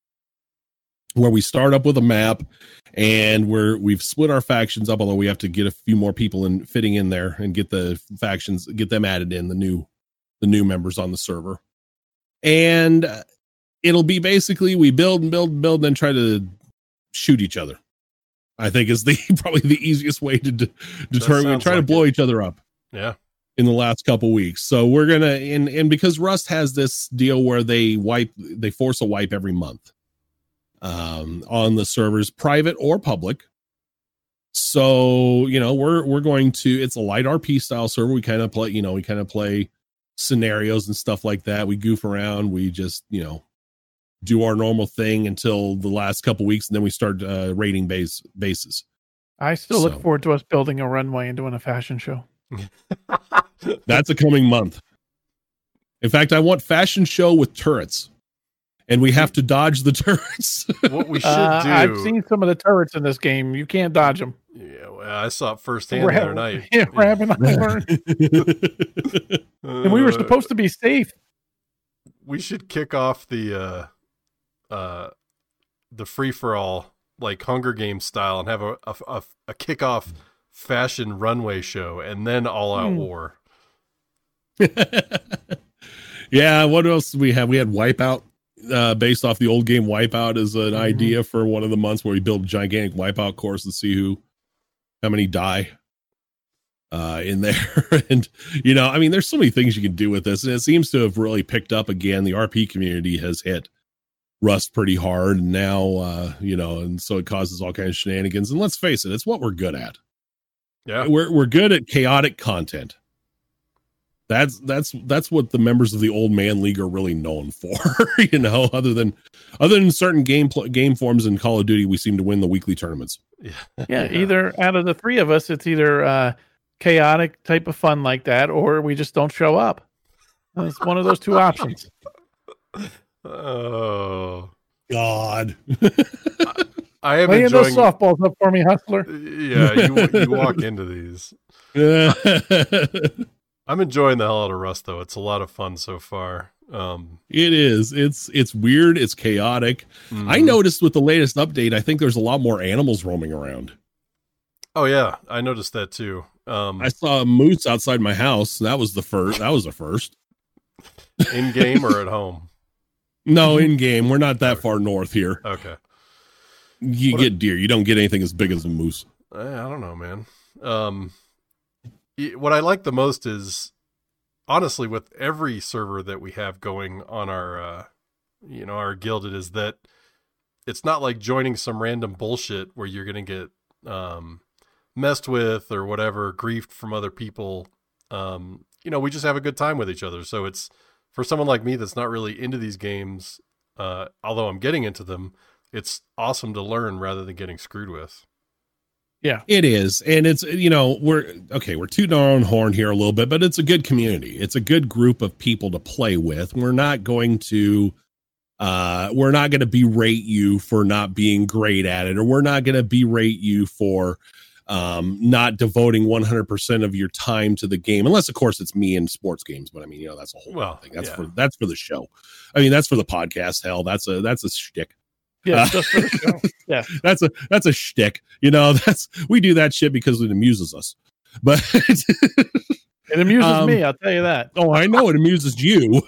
where we start up with a map and we've split our factions up, although we have to get a few more people fitting in there and get the factions, get them added in, the new members on the server. And it'll be basically we build and then try to shoot each other. I think is probably the easiest way to determine. We try to blow each other up. Yeah. In the last couple weeks. So we're going to, and because Rust has this deal where they force a wipe every month on the servers, private or public. So, we're going to, it's a light RP style server. We kind of play scenarios and stuff like that. We goof around. We just, do our normal thing until the last couple weeks. And then we start raiding bases. I still look forward to us building a runway and doing a fashion show. That's a coming month. In fact, I want fashion show with turrets, and we have to dodge the turrets. What we should do. I've seen some of the turrets in this game. You can't dodge them. Yeah, well, I saw it firsthand the other night. Yeah, Rab and I learned. And we were supposed to be safe. We should kick off the free for all like Hunger Games style and have a kickoff fashion runway show and then all out war. Yeah. What else did we have? We had Wipeout, based off the old game Wipeout as an idea for one of the months where we build a gigantic Wipeout course and see how many die in there. And, I mean, there's so many things you can do with this, and it seems to have really picked up again. The RP community has hit Rust pretty hard and now, and so it causes all kinds of shenanigans. And let's face it, it's what we're good at. Yeah. We're good at chaotic content. That's what the members of the Old Man League are really known for. Other than certain game forms in Call of Duty, we seem to win the weekly tournaments. Yeah. Either out of the three of us, it's either chaotic type of fun like that, or we just don't show up. It's one of those two options. Oh God. I am enjoying those enjoying softballs up for me, Hustler. Yeah, you walk into these. I'm enjoying the hell out of Rust, though. It's a lot of fun so far. It is. It's weird. It's chaotic. I noticed with the latest update, I think there's a lot more animals roaming around. Oh yeah, I noticed that too. I saw a moose outside my house. That was the first. In game or at home? No, in game. We're not that far north here. Okay. You get deer. You don't get anything as big as a moose. I don't know, man. What I like the most is, honestly, with every server that we have going on our Guilded, is that it's not like joining some random bullshit where you're going to get messed with or whatever, griefed from other people. We just have a good time with each other. So it's, for someone like me that's not really into these games, although I'm getting into them, it's awesome to learn rather than getting screwed with. Yeah, it is. And it's, we're tooting our own horn here a little bit, but it's a good community. It's a good group of people to play with. We're not going to berate you for not being great at it, or we're not going to berate you for not devoting 100% of your time to the game, unless of course it's me in sports games. But I mean, that's a whole thing. That's for the show. I mean, that's for the podcast. Hell, that's a shtick. Yeah, just for the show. Yeah, that's a shtick. We do that shit because it amuses us. But it amuses me. I'll tell you that. Oh, I know it amuses you.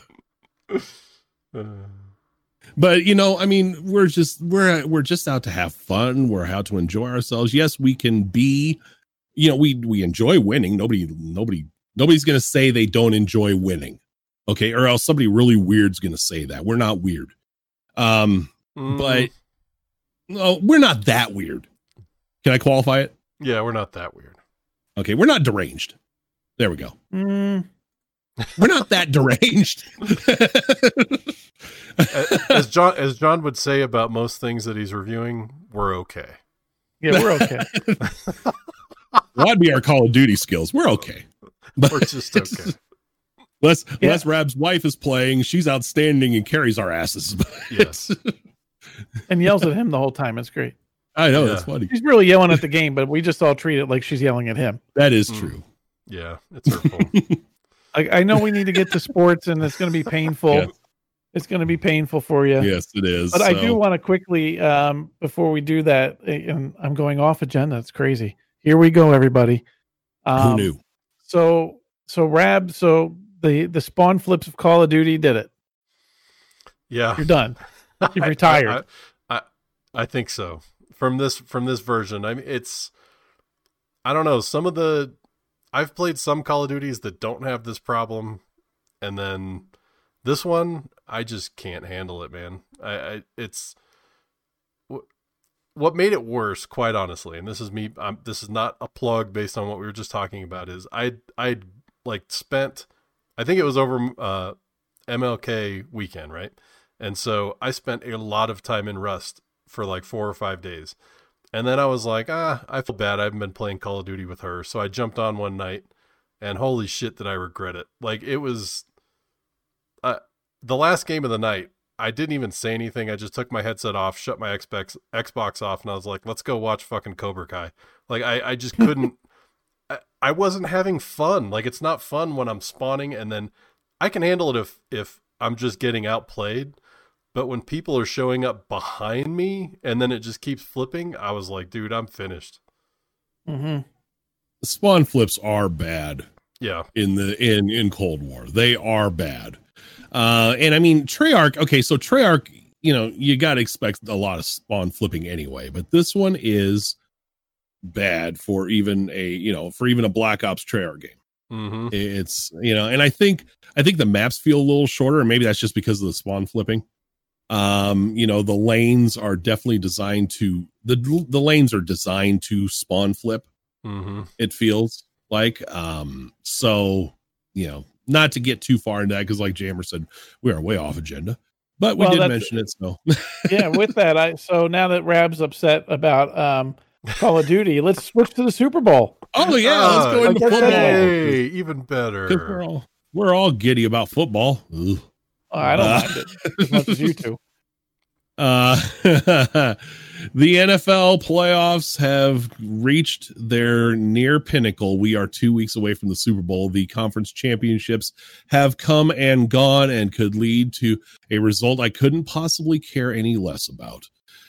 But I mean, we're just out to have fun. We're out to enjoy ourselves. Yes, we can be. We enjoy winning. Nobody's going to say they don't enjoy winning. Okay, or else somebody really weird's going to say that. We're not weird. But no, we're not that weird. Can I qualify it? Yeah, we're not that weird. Okay, we're not deranged. There we go. We're not that deranged. as John would say about most things that he's reviewing, we're okay. Yeah, we're okay. That'd be our Call of Duty skills. We're okay. We're just okay. Unless Rab's wife is playing, she's outstanding and carries our asses. Yes. And yells at him the whole time. It's great. I know, that's funny. She's really yelling at the game, but we just all treat it like she's yelling at him. That is true. Yeah, it's hurtful. I know we need to get to sports, and it's going to be painful. Yes. It's going to be painful for you. Yes, it is. But I do want to quickly, before we do that, and I'm going off agenda. It's crazy. Here we go, everybody. Who knew? So Rab, the spawn flips of Call of Duty did it. Yeah, you're done. You've retired. I think so. From this version, I mean, I don't know. I've played some Call of Duties that don't have this problem, and then this one, I just can't handle it, man. It's what made it worse, quite honestly. And this is me. This is not a plug based on what we were just talking about. Is I spent, I think it was over MLK weekend, right? And so I spent a lot of time in Rust for like 4 or 5 days. And then I was like, I feel bad. I haven't been playing Call of Duty with her. So I jumped on one night, and holy shit, did I regret it. Like, it was the last game of the night. I didn't even say anything. I just took my headset off, shut my Xbox off, and I was like, let's go watch fucking Cobra Kai. Like, I just couldn't. I wasn't having fun. Like, it's not fun when I'm spawning, and then I can handle it if I'm just getting outplayed. But when people are showing up behind me and then it just keeps flipping, I was like, dude, I'm finished. Mm-hmm. Spawn flips are bad. Yeah. In Cold War. They are bad. And I mean, Treyarch, okay, so Treyarch, you got to expect a lot of spawn flipping anyway, but this one is bad for even a Black Ops Treyarch game. Mm-hmm. It's, and I think the maps feel a little shorter, and maybe that's just because of the spawn flipping. The lanes are definitely designed to the lanes are designed to spawn flip. Mm-hmm. It feels like, so, not to get too far into that, because like Jammer said, we are way off agenda, but we did mention it. So yeah, with that, so now that Rab's upset about Call of Duty, let's switch to the Super Bowl. Oh yeah, let's go into football. Hey, even better. We're all giddy about football. Oh, I don't mind it as much as you two. The NFL playoffs have reached their near pinnacle. We are 2 weeks away from the Super Bowl. The conference championships have come and gone and could lead to a result I couldn't possibly care any less about.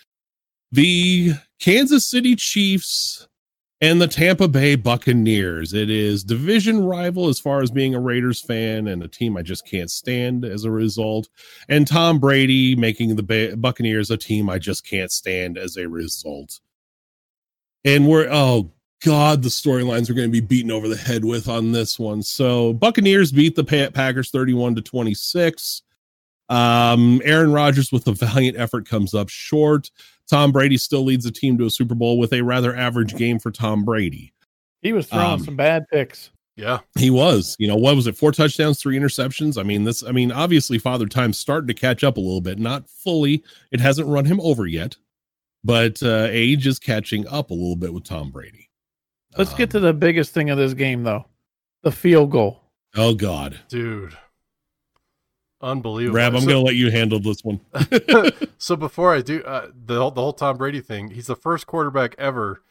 The Kansas City Chiefs and the Tampa Bay Buccaneers. It is division rival as far as being a Raiders fan and a team I just can't stand as a result. And Tom Brady making the Buccaneers a team I just can't stand as a result. And oh God, the storylines are going to be beaten over the head with on this one. So Buccaneers beat the Packers 31-26. Aaron Rodgers with a valiant effort comes up short. Tom Brady still leads the team to a Super Bowl with a rather average game for Tom Brady. He was throwing some bad picks. Yeah, he was. What was it? 4 touchdowns, 3 interceptions. Obviously Father Time's starting to catch up a little bit. Not fully. It hasn't run him over yet, but age is catching up a little bit with Tom Brady. Let's get to the biggest thing of this game, though. The field goal. Oh God, dude. Unbelievable. Rab, I'm going to let you handle this one. So before I do, the whole Tom Brady thing, he's the first quarterback ever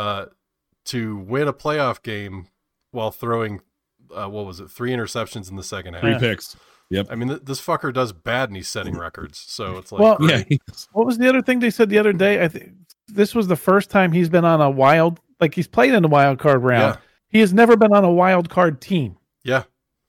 to win a playoff game while throwing, 3 interceptions in the second half. 3 picks. Yep. I mean, this fucker does bad and he's setting records. So it's like, well, yeah. What was the other thing they said the other day? I think this was the first time he's been on he's played in the wild card round. Yeah. He has never been on a wild card team. Yeah.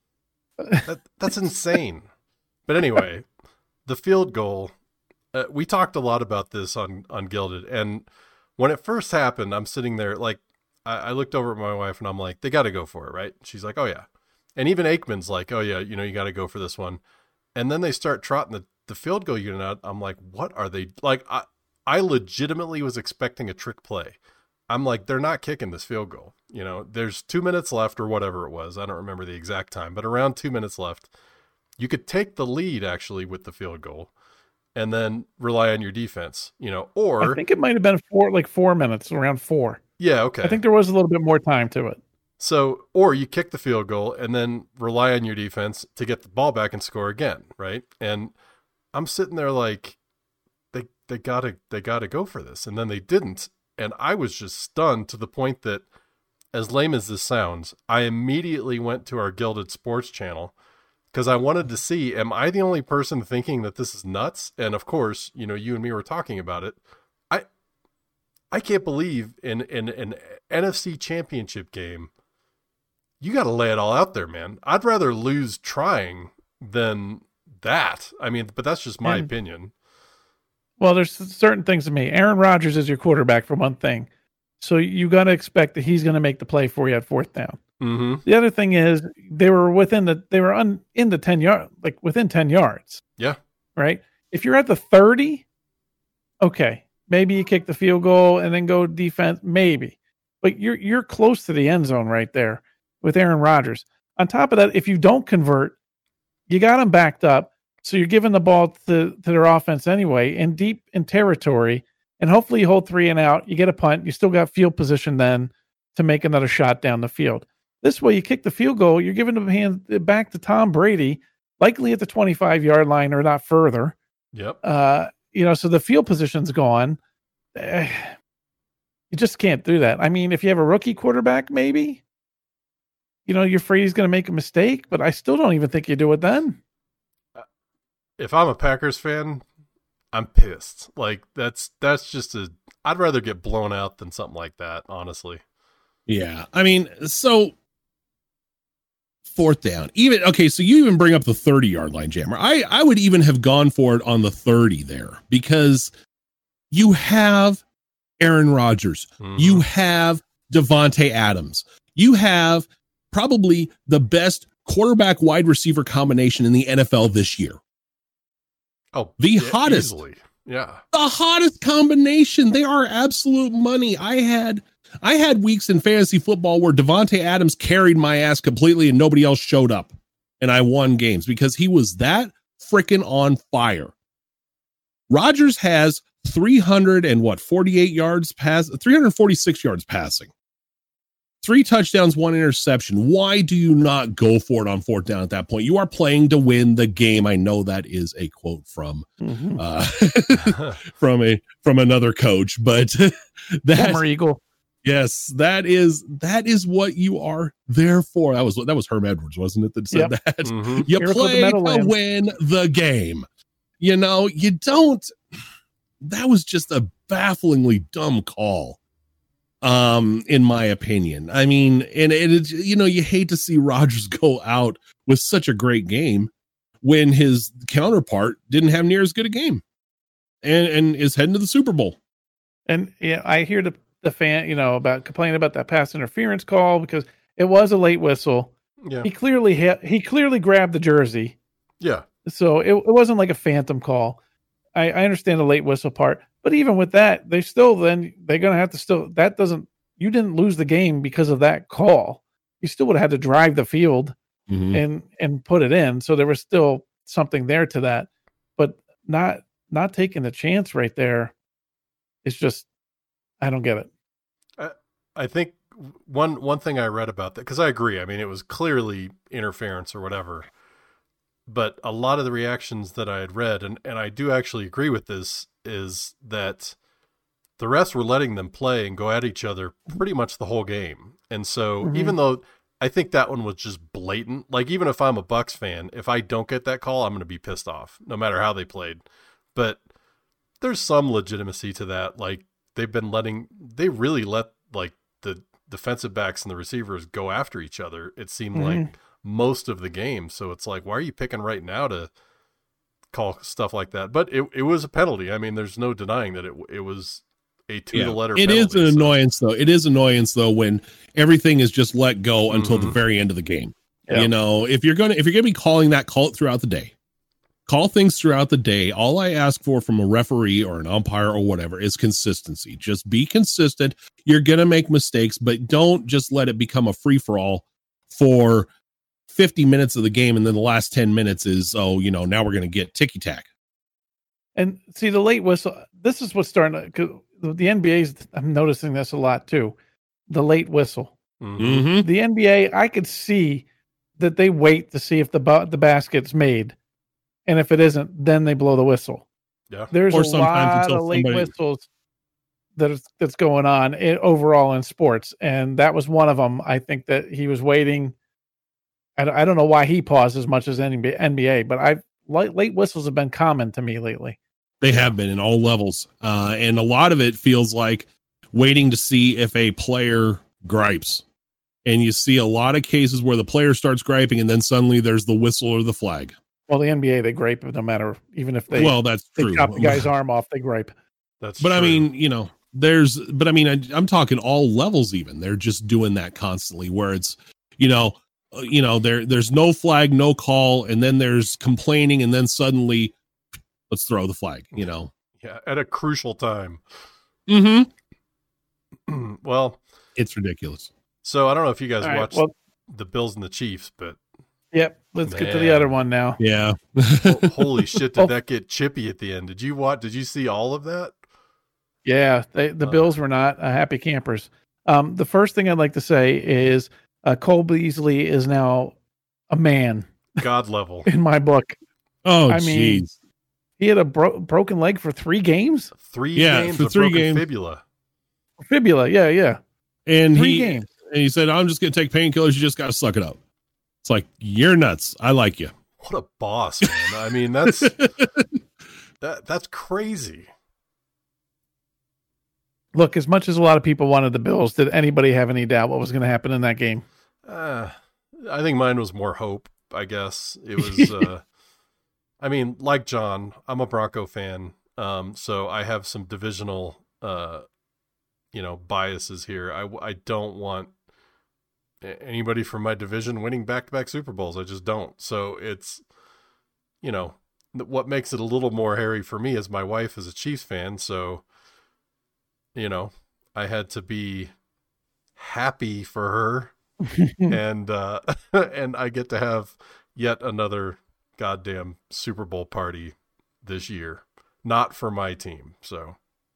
That's insane. But anyway, the field goal, we talked a lot about this on Gilded. And when it first happened, I'm sitting there, like, I looked over at my wife and I'm like, they got to go for it, right? She's like, oh, yeah. And even Aikman's like, oh, yeah, you got to go for this one. And then they start trotting the field goal unit out. I'm like, what are they? Like, I legitimately was expecting a trick play. I'm like, they're not kicking this field goal. There's 2 minutes left or whatever it was. I don't remember the exact time, but around 2 minutes left. You could take the lead actually with the field goal and then rely on your defense, or I think it might have been 4 minutes, around 4. Yeah. Okay. I think there was a little bit more time to it. So, or you kick the field goal and then rely on your defense to get the ball back and score again. Right. And I'm sitting there like, they gotta go for this. And then they didn't. And I was just stunned to the point that, as lame as this sounds, I immediately went to our Gilded Sports channel because I wanted to see, am I the only person thinking that this is nuts? And of course, you and me were talking about it. I can't believe in an NFC championship game, you got to lay it all out there, man. I'd rather lose trying than that. I mean, but that's just my opinion. Well, there's certain things to me. Aaron Rodgers is your quarterback for one thing. So you got to expect that he's going to make the play for you at 4th down. Mm-hmm. The other thing is they were in the 10 yard, like within 10 yards. Yeah. Right. If you're at the 30, okay, maybe you kick the field goal and then go defense, maybe, but you're close to the end zone right there with Aaron Rodgers. On top of that, if you don't convert, you got them backed up. So you're giving the ball to their offense anyway, and deep in territory, and hopefully you hold 3 and out. You get a punt. You still got field position then to make another shot down the field. This way, you kick the field goal, you're giving the hand back to Tom Brady, likely at the 25-yard line or not further. Yep. So the field position's gone. You just can't do that. I mean, if you have a rookie quarterback, maybe, you're afraid he's going to make a mistake, but I still don't even think you do it then. If I'm a Packers fan, I'm pissed. Like that's just I'd rather get blown out than something like that, honestly. Yeah. I mean, so fourth down, even, okay. So you even bring up the 30-yard line, Jammer. I would even have gone for it on the 30 there, because you have Aaron Rodgers, you have Devontae Adams, you have probably the best quarterback wide receiver combination in the NFL this year. Oh, the hottest, easily. Yeah, the hottest combination. They are absolute money. I had weeks in fantasy football where Devontae Adams carried my ass completely and nobody else showed up, and I won games because he was that freaking on fire. Rodgers has 346 yards passing, 3 touchdowns, 1 interception. Why do you not go for it on fourth down at that point? You are playing to win the game. I know that is a quote from from another coach, but that former Eagle. Yes, that is what you are there for. That was Herm Edwards, wasn't it, that said that? Mm-hmm. You play to win the game. You know, you don't. That was just a bafflingly dumb call, in my opinion. I mean, and it's, you know, you hate to see Rodgers go out with such a great game when his counterpart didn't have near as good a game, and is heading to the Super Bowl. And yeah, I hear the fan, you know, about complaining about that pass interference call because it was a late whistle. Yeah, he clearly grabbed the jersey. Yeah, so it wasn't like a phantom call. I understand the late whistle part, but even with that, they're going to have to you didn't lose the game because of that call. You still would have had to drive the field and put it in. So there was still something there to that, but not taking the chance right there. It's just, I don't get it. I think one thing I read about that, because I agree. I mean, it was clearly interference or whatever. But a lot of the reactions that I had read, and I do actually agree with this, is that the refs were letting them play and go at each other pretty much the whole game. And so even though I think that one was just blatant, like even if I'm a Bucs fan, if I don't get that call, I'm going to be pissed off no matter how they played. But there's some legitimacy to that. Like they really let like the defensive backs and the receivers go after each other. It seemed like most of the game. So it's like, why are you picking right now to call stuff like that? But it was a penalty. I mean, there's no denying that it was a to the letter penalty. It is an annoyance though. It is annoyance though when everything is just let go until the very end of the game. Yeah. You know, if you're gonna be calling that, call it throughout the day. Call things throughout the day. All I ask for from a referee or an umpire or whatever is consistency. Just be consistent. You're gonna make mistakes, but don't just let it become a free-for-all for 50 minutes of the game, and then the last 10 minutes is, now we're going to get ticky-tack. And see, the late whistle, this is what's starting to, the NBA's, I'm noticing this a lot too, the late whistle. The NBA, I could see that they wait to see if the basket's made, and if it isn't, then they blow the whistle. Yeah. There's a lot of late whistles that's going on overall in sports, and that was one of them. I think that he was waiting. I don't know why he paused as much as NBA, but late whistles have been common to me lately. They have been in all levels. And a lot of it feels like waiting to see if a player gripes. And you see a lot of cases where the player starts griping and then suddenly there's the whistle or the flag. Well, the NBA, they gripe no matter, even if they, that's true. Chop the guy's arm off, they gripe. That's but true. I mean, I'm talking all levels even. They're just doing that constantly where it's, there's no flag, no call, and then there's complaining, and then suddenly let's throw the flag, Yeah, at a crucial time. Well, it's ridiculous. So I don't know if you guys watched the Bills and the Chiefs, but yep, let's get to the other one now. Yeah. Holy shit, did that get chippy at the end? Did you see all of that? Yeah, the Bills were not happy campers. The first thing I'd like to say is Cole Beasley is now a man. God level. In my book. Oh, I mean, he had a broken leg for 3 games? 3 games for 3 games. Fibula. Fibula, yeah. And 3 games. And he said, I'm just going to take painkillers. You just got to suck it up. It's like, you're nuts. I like you. What a boss, man. I mean, that's That's crazy. Look, as much as a lot of people wanted the Bills, did anybody have any doubt what was going to happen in that game? I think mine was more hope, I guess. It was, I mean, like John, I'm a Bronco fan. So I have some divisional, biases here. I don't want anybody from my division winning back-to-back Super Bowls. I just don't. So it's, what makes it a little more hairy for me is my wife is a Chiefs fan. So, I had to be happy for her and I get to have yet another goddamn Super Bowl party this year, not for my team. So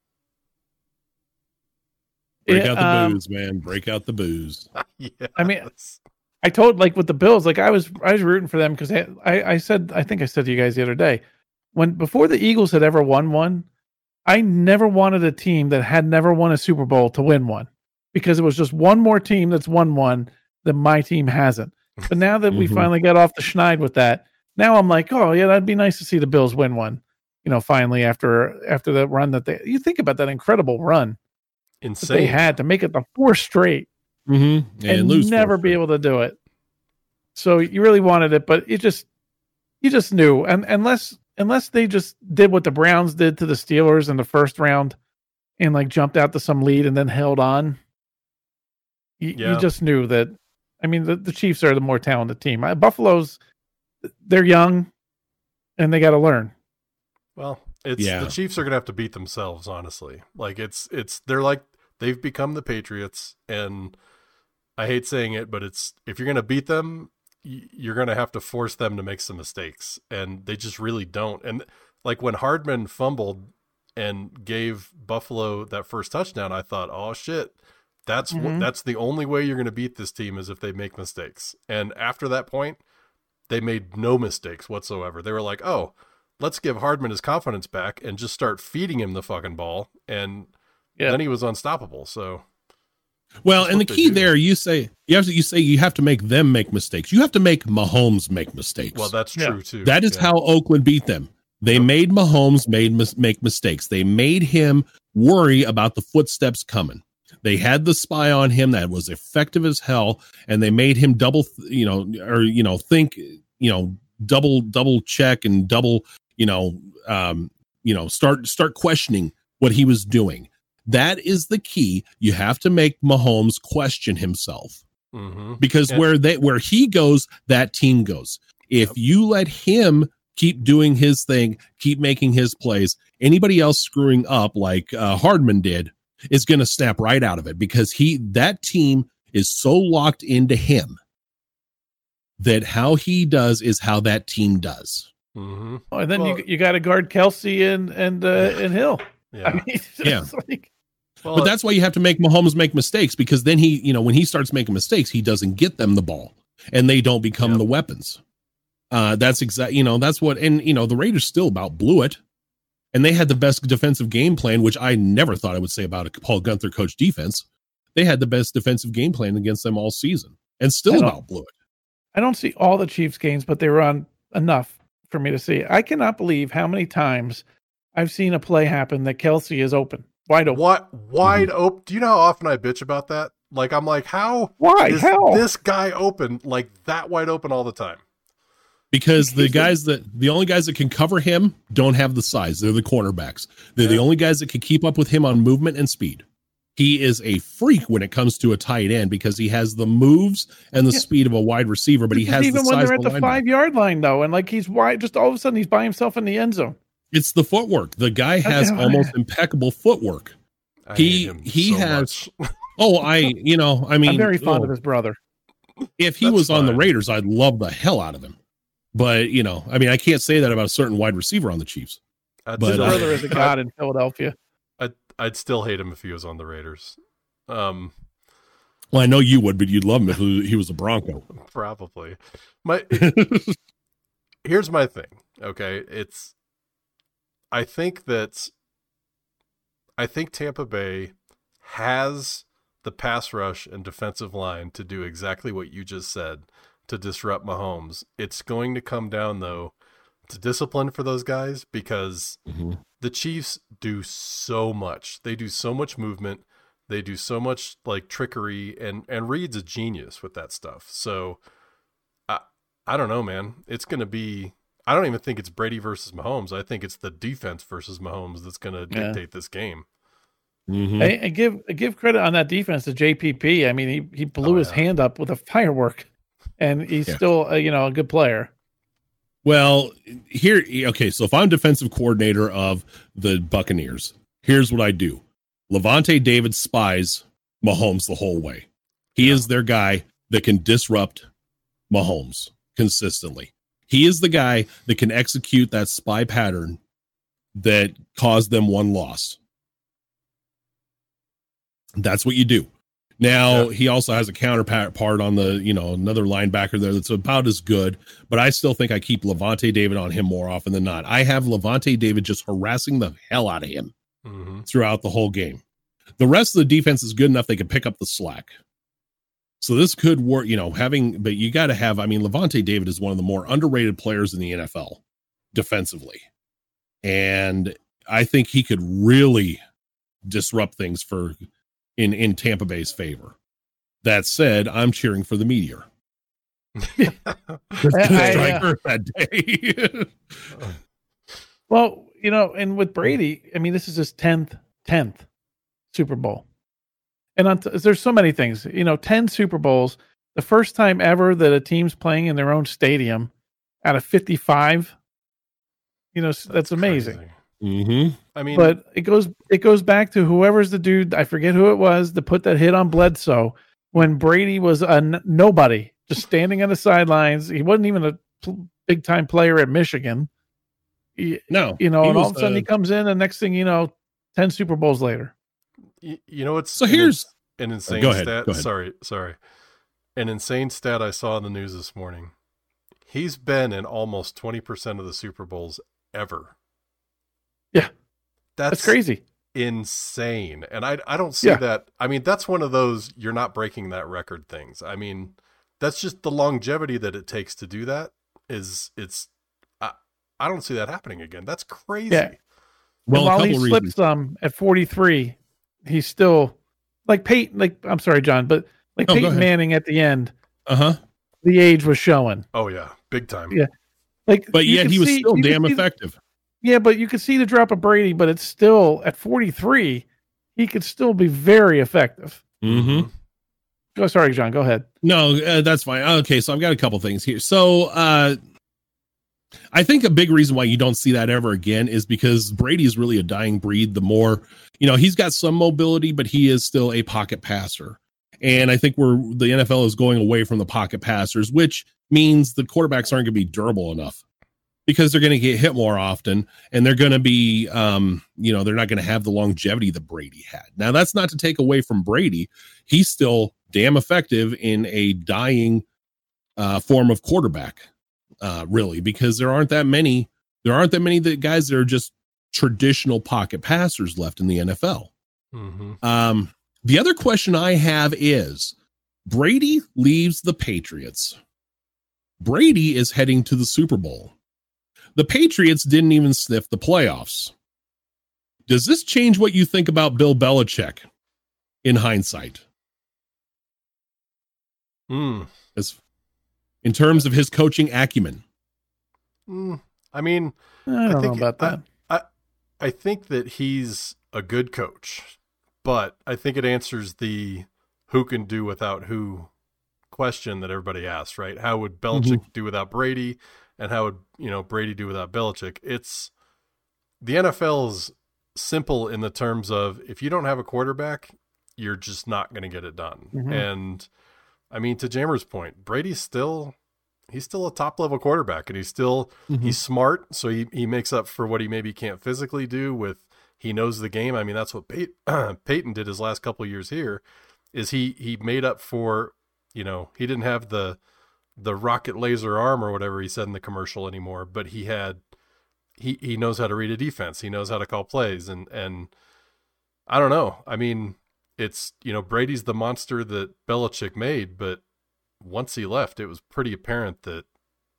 break out the booze, man. Break out the booze. Yeah. I mean, I told with the Bills, I was rooting for them because I think I said to you guys the other day, before the Eagles had ever won one, I never wanted a team that had never won a Super Bowl to win one, because it was just one more team that's won one that my team hasn't. But now that we finally got off the schneid with that, now I'm like, oh yeah, that'd be nice to see the Bills win one. Finally after the run that you think about that incredible run, insane that they had to make it the 4 straight, and lose never be able to do it. So you really wanted it, but you just knew, and unless they just did what the Browns did to the Steelers in the first round and jumped out to some lead and then held on, you just knew that. I mean, the Chiefs are the more talented team. Buffalo's, they're young and they got to learn. Well, the Chiefs are going to have to beat themselves, honestly. They've become the Patriots, and I hate saying it, but if you're going to beat them, you're going to have to force them to make some mistakes, and they just really don't. And when Hardman fumbled and gave Buffalo that first touchdown, I thought, oh shit, that's the only way you're going to beat this team is if they make mistakes. And after that point, they made no mistakes whatsoever. They were like, oh, let's give Hardman his confidence back and just start feeding him the fucking ball. And then he was unstoppable. So, well, and the key there, you say you have to make them make mistakes. You have to make Mahomes make mistakes. Well, that's true too. That is how Oakland beat them. They made Mahomes make mistakes. They made him worry about the footsteps coming. They had the spy on him that was effective as hell, and they made him double check and double, start questioning what he was doing. That is the key. You have to make Mahomes question himself, because where he goes, that team goes. If you let him keep doing his thing, keep making his plays, anybody else screwing up like Hardman did is going to snap right out of it, because that team is so locked into him that how he does is how that team does. Oh, and then you got to guard Kelsey and Hill. Yeah. I mean, but that's why you have to make Mahomes make mistakes, because then when he starts making mistakes, he doesn't get them the ball and they don't become the weapons. That's exactly, that's what, and the Raiders still about blew it, and they had the best defensive game plan, which I never thought I would say about a Paul Guenther coach defense. They had the best defensive game plan against them all season and still about blew it. I don't see all the Chiefs games, but they were on enough for me to see. I cannot believe how many times I've seen a play happen that Kelsey is open, wide open. What? Wide open? Do you know how often I bitch about that? I'm like, how is this guy open, that wide open all the time? Because the only guys that can cover him don't have the size. They're the cornerbacks. They're the only guys that can keep up with him on movement and speed. He is a freak when it comes to a tight end, because he has the moves and the speed of a wide receiver, but he has even the when size they're at the 5-yard line though, and he's wide, just all of a sudden he's by himself in the end zone. It's the footwork. The guy has almost impeccable footwork. He has. I'm very fond of his brother. If he was on the Raiders, I'd love the hell out of him. But I can't say that about a certain wide receiver on the Chiefs. His brother is a god in Philadelphia. I'd still hate him if he was on the Raiders. Well, I know you would, but you'd love him if he was a Bronco. Probably. Here's my thing. Okay, I think Tampa Bay has the pass rush and defensive line to do exactly what you just said, to disrupt Mahomes. It's going to come down, though, discipline for those guys, because Mhm. the Chiefs do so much. They do so much movement. They do so much like trickery, and Reed's a genius with that stuff. So I don't know, man. It's going to be, I don't even think it's Brady versus Mahomes. I think it's the defense versus Mahomes that's going to dictate this game. Mhm. I give credit on that defense to JPP. I mean, he blew his hand up with a firework, and he's still a good player. Well, okay, so if I'm defensive coordinator of the Buccaneers, here's what I do. Levante David spies Mahomes the whole way. He is their guy that can disrupt Mahomes consistently. He is the guy that can execute that spy pattern that caused them one loss. That's what you do. Now, he also has a counterpart on the, another linebacker there that's about as good, but I still think I keep Levante David on him more often than not. I have Levante David just harassing the hell out of him throughout the whole game. The rest of the defense is good enough they can pick up the slack. So this could work, but you got to have, Levante David is one of the more underrated players in the NFL defensively. And I think he could really disrupt things in Tampa Bay's favor. That said, I'm cheering for the Meteor. Striker that day. Well, and with Brady, this is his 10th Super Bowl. And there's so many things, 10 Super Bowls, the first time ever that a team's playing in their own stadium out of 55, that's amazing. Mm-hmm. But it goes back to whoever's the dude, I forget who it was, that put that hit on Bledsoe when Brady was a nobody, just standing on the sidelines. He wasn't even a big time player at Michigan. And all of a sudden he comes in, and next thing you know, 10 Super Bowls later. It's here's an insane stat. Go ahead. Sorry. An insane stat I saw in the news this morning. He's been in almost 20% of the Super Bowls ever. Yeah. That's crazy. Insane. And I don't see that. That's one of those you're not breaking that record things. That's just the longevity that it takes to do that. I don't see that happening again. That's crazy. Yeah. Well, while he slipped some at 43, he's still like Peyton. I'm sorry, John, but Peyton Manning at the end. The age was showing. Oh yeah, big time. Yeah, but yet he was still damn effective. Yeah, but you could see the drop of Brady, but it's still at 43. He could still be very effective. Mm-hmm. Oh, sorry, John. Go ahead. No, that's fine. Okay, so I've got a couple things here. So I think a big reason why you don't see that ever again is because Brady is really a dying breed. The more, he's got some mobility, but he is still a pocket passer. And I think the NFL is going away from the pocket passers, which means the quarterbacks aren't going to be durable enough because they're going to get hit more often, and they're going to be, they're not going to have the longevity that Brady had. Now, that's not to take away from Brady. He's still damn effective in a dying form of quarterback. Really, because there aren't that many guys that are just traditional pocket passers left in the NFL. Mm-hmm. The other question I have is Brady leaves the Patriots. Brady is heading to the Super Bowl. The Patriots didn't even sniff the playoffs. Does this change what you think about Bill Belichick in hindsight? As in terms of his coaching acumen. I don't know about that. I think that he's a good coach, but I think it answers the who can do without who question that everybody asks, right? How would Belichick do without Brady, and how would Brady do without Belichick? It's the NFL is simple in the terms of if you don't have a quarterback, you're just not going to get it done. And to Jammer's point, Brady's still a top level quarterback, and he's smart. So he makes up for what he maybe can't physically do he knows the game. That's what Peyton did his last couple of years here is he made up for, he didn't have the rocket laser arm or whatever he said in the commercial anymore, but he knows how to read a defense. He knows how to call plays. And I don't know. It's, Brady's the monster that Belichick made, but once he left, it was pretty apparent that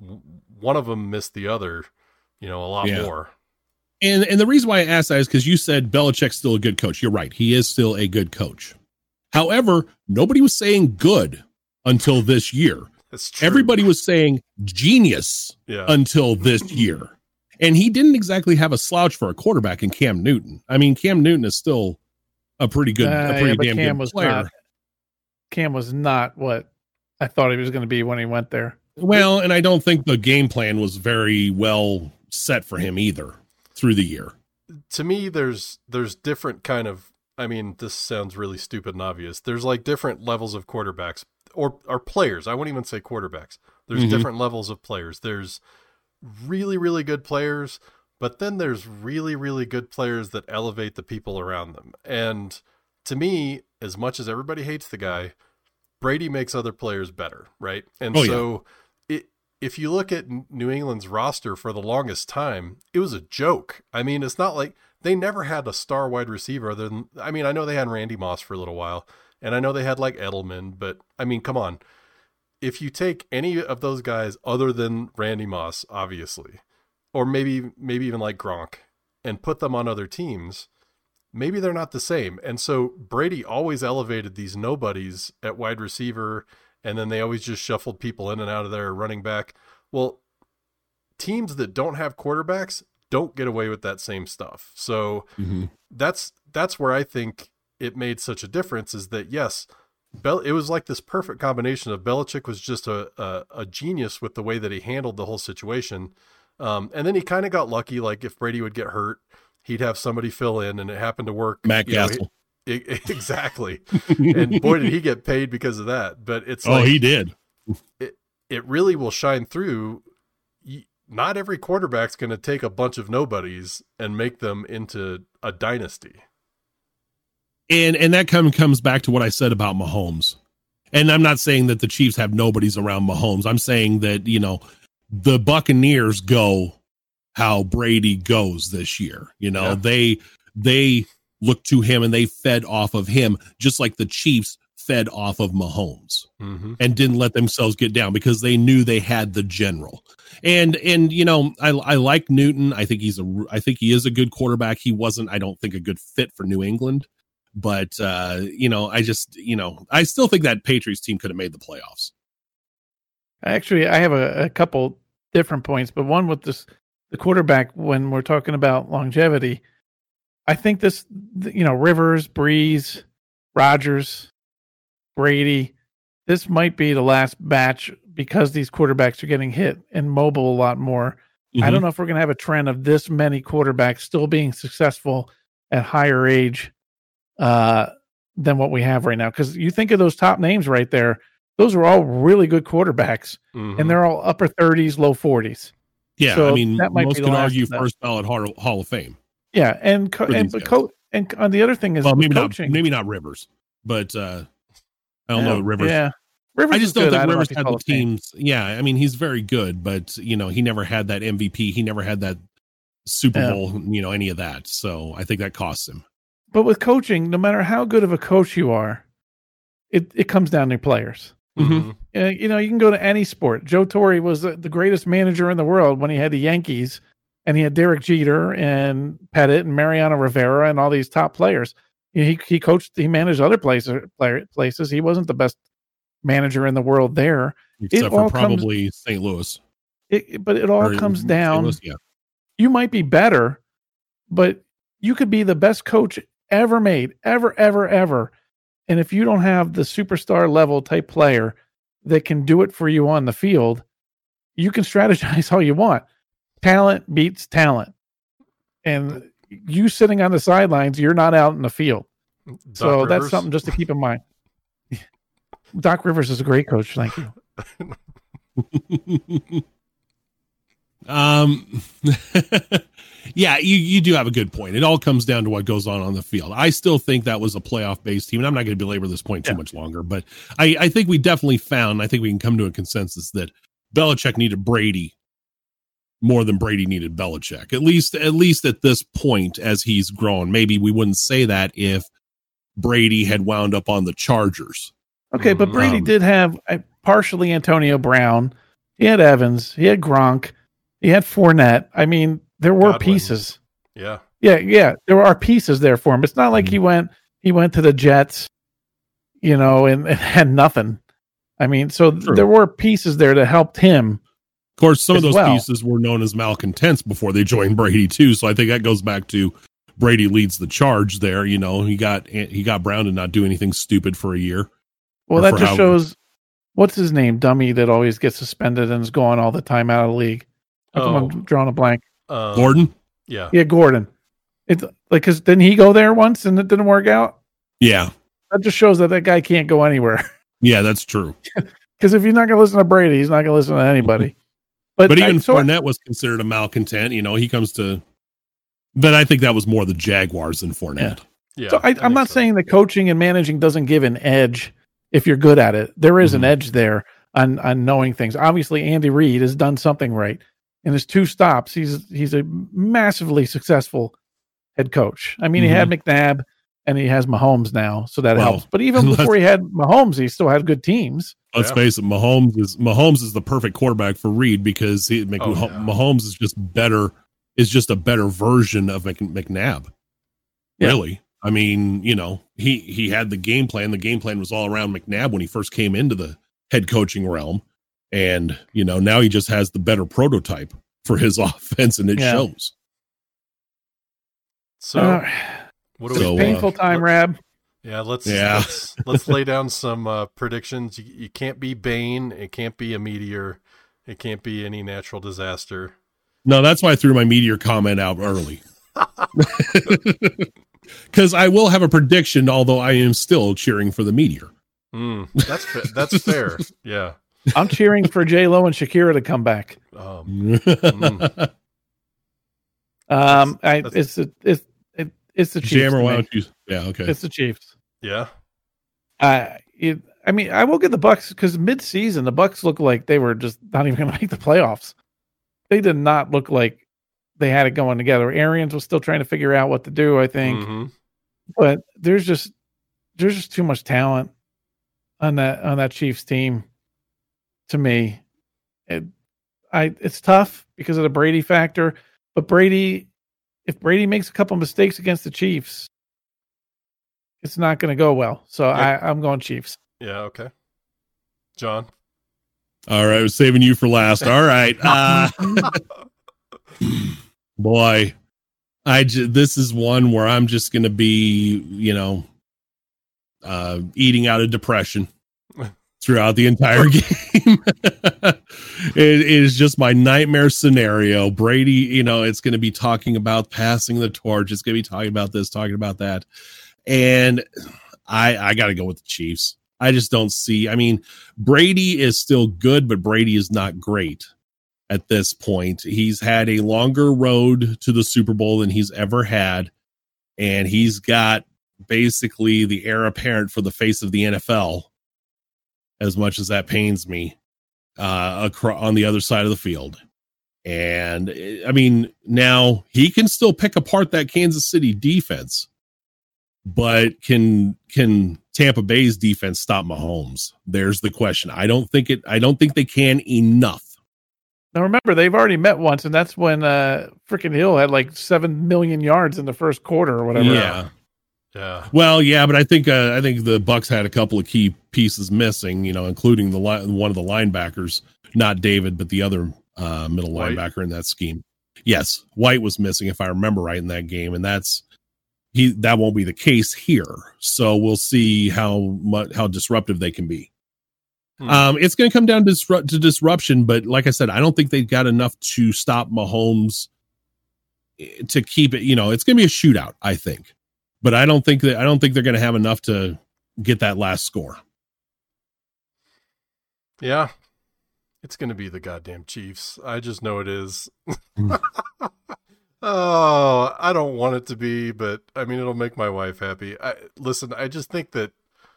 one of them missed the other, a lot more. And the reason why I asked that is because you said Belichick's still a good coach. You're right. He is still a good coach. However, nobody was saying good until this year. That's true. Everybody was saying genius until this year. And he didn't exactly have a slouch for a quarterback in Cam Newton. I mean, Cam Newton is still a pretty damn good player. Cam was not what I thought he was going to be when he went there. Well, and I don't think the game plan was very well set for him either through the year. To me, there's different kind of, I mean, this sounds really stupid and obvious. There's like different levels of quarterbacks or players. I wouldn't even say quarterbacks. There's different levels of players. There's really, really good players, but then there's really, really good players that elevate the people around them. And to me, as much as everybody hates the guy, Brady makes other players better, right? And if you look at New England's roster for the longest time, it was a joke. I mean, it's not like they never had a star wide receiver other than, I mean, I know they had Randy Moss for a little while, and I know they had like Edelman, but I mean, come on. If you take any of those guys other than Randy Moss, obviously, or maybe even like Gronk, and put them on other teams, maybe they're not the same. And so Brady always elevated these nobodies at wide receiver, and then they always just shuffled people in and out of there running back. Well, teams that don't have quarterbacks don't get away with that same stuff. So that's where I think it made such a difference, is that, yes, it was like this perfect combination of Belichick was just a genius with the way that he handled the whole situation. And then he kind of got lucky. Like if Brady would get hurt, he'd have somebody fill in, and it happened to work. Matt Castle. Exactly. And boy, did he get paid because of that. But it's he did. It really will shine through. Not every quarterback's going to take a bunch of nobodies and make them into a dynasty. And that comes back to what I said about Mahomes. And I'm not saying that the Chiefs have nobodies around Mahomes. I'm saying that, the Buccaneers go how Brady goes this year. They look to him and they fed off of him, just like the Chiefs fed off of Mahomes and didn't let themselves get down because they knew they had the general. And I like Newton. I think he is a good quarterback. He wasn't, I don't think, a good fit for New England. But, I still think that Patriots team could have made the playoffs. Actually, I have a couple different points, but one with the quarterback, when we're talking about longevity, I think this, Rivers, Breeze, Rodgers, Brady, this might be the last batch because these quarterbacks are getting hit and mobile a lot more. I don't know if we're going to have a trend of this many quarterbacks still being successful at higher age than what we have right now. Because you think of those top names right there, those are all really good quarterbacks, and they're all upper 30s, low 40s. Yeah, so I mean, that might most can argue first ballot Hall of Fame. Yeah, and on the other thing is, well, maybe not Rivers, but I don't know Rivers. Yeah, Rivers. I just don't think Rivers had the teams. Yeah, I mean, he's very good, but he never had that MVP. He never had that Super Bowl. Any of that. So I think that costs him. But with coaching, no matter how good of a coach you are, it comes down to players. You can go to any sport. Joe Torre was the greatest manager in the world when he had the Yankees, and he had Derek Jeter and Pettit and Mariano Rivera and all these top players. He managed other places. He wasn't the best manager in the world there. Except for probably St. Louis. But it all comes down. Louis, yeah. You might be better, but you could be the best coach ever made, ever. And if you don't have the superstar level type player that can do it for you on the field, you can strategize all you want. Talent beats talent. And you sitting on the sidelines, you're not out in the field. So that's something just to keep in mind. Doc Rivers is a great coach. Thank you. Yeah, you do have a good point. It all comes down to what goes on the field. I still think that was a playoff-based team, and I'm not going to belabor this point too much longer, but I think we definitely found, I think we can come to a consensus that Belichick needed Brady more than Brady needed Belichick, at least at this point as he's grown. Maybe we wouldn't say that if Brady had wound up on the Chargers. Okay, but Brady did have partially Antonio Brown, he had Evans, he had Gronk, he had Fournette. I mean, there were Godwin. pieces. Yeah. Yeah. There are pieces there for him. It's not like he went to the Jets, and had nothing. I mean, so there were pieces there that helped him. Of course, some of those well. pieces were known as malcontents before they joined Brady too. So I think that goes back to Brady leads the charge there. He got Brown to not do anything stupid for a year. Well, that just shows what's his name, dummy that always gets suspended and is gone all the time out of the league. I'm drawing a blank. Gordon. Yeah. Yeah, Gordon. It's like, because didn't he go there once and it didn't work out? Yeah. That just shows that guy can't go anywhere. Yeah, that's true. Because if you're not going to listen to Brady, he's not going to listen to anybody. But even Fournette was considered a malcontent. He comes to, but I think that was more the Jaguars than Fournette. Yeah. So I'm not saying that coaching and managing doesn't give an edge if you're good at it. There is an edge there on knowing things. Obviously, Andy Reid has done something right. In his 2 stops, he's a massively successful head coach. I mean, he had McNabb and he has Mahomes now, so that helps. But even before he had Mahomes, he still had good teams. Let's face it, Mahomes is the perfect quarterback for Reid because Mahomes is just a better version of McNabb. Yeah. Really. I mean, he had the game plan. The game plan was all around McNabb when he first came into the head coaching realm. And, now he just has the better prototype for his offense, and it shows. So, what do we painful time, Rab? Yeah, let's lay down some predictions. You can't be Bane. It can't be a meteor. It can't be any natural disaster. No, that's why I threw my meteor comment out early. Because I will have a prediction, although I am still cheering for the meteor. That's fair. Yeah. I'm cheering for J-Lo and Shakira to come back. It's the Chiefs. Jammer, why don't you? Yeah, okay. It's the Chiefs. Yeah. I will get the Bucks because mid-season the Bucks look like they were just not even going to make the playoffs. They did not look like they had it going together. Arians was still trying to figure out what to do, I think. But there's just too much talent on that Chiefs team. To me, it's tough because of the Brady factor. But if Brady makes a couple mistakes against the Chiefs, it's not going to go well. So I'm going Chiefs. Yeah. Okay. John. All right. I was saving you for last. All right. Boy, this is one where I'm just going to be, eating out of depression throughout the entire game. It is just my nightmare scenario. Brady, it's going to be talking about passing the torch. It's going to be talking about this, talking about that. And I got to go with the Chiefs. I just don't see. I mean, Brady is still good, but Brady is not great at this point. He's had a longer road to the Super Bowl than he's ever had. And he's got basically the heir apparent for the face of the NFL, as much as that pains me, on the other side of the field. And I mean, now he can still pick apart that Kansas City defense, but can Tampa Bay's defense stop Mahomes? There's the question. I don't think they can enough. Now remember, they've already met once, and that's when freaking Hill had like 7 million yards in the first quarter or whatever. Yeah. Well, yeah, but I think the Bucks had a couple of key pieces missing, including one of the linebackers, not David, but the other middle White. Linebacker in that scheme. Yes, White was missing, if I remember right, in that game, and that won't be the case here. So we'll see how disruptive they can be. It's going to come down to disruption, but like I said, I don't think they've got enough to stop Mahomes to keep it. It's going to be a shootout, I think, but I don't think they're going to have enough to get that last score. Yeah, it's going to be the goddamn Chiefs. I just know it is. Oh, I don't want it to be, but I mean, it'll make my wife happy. I just think that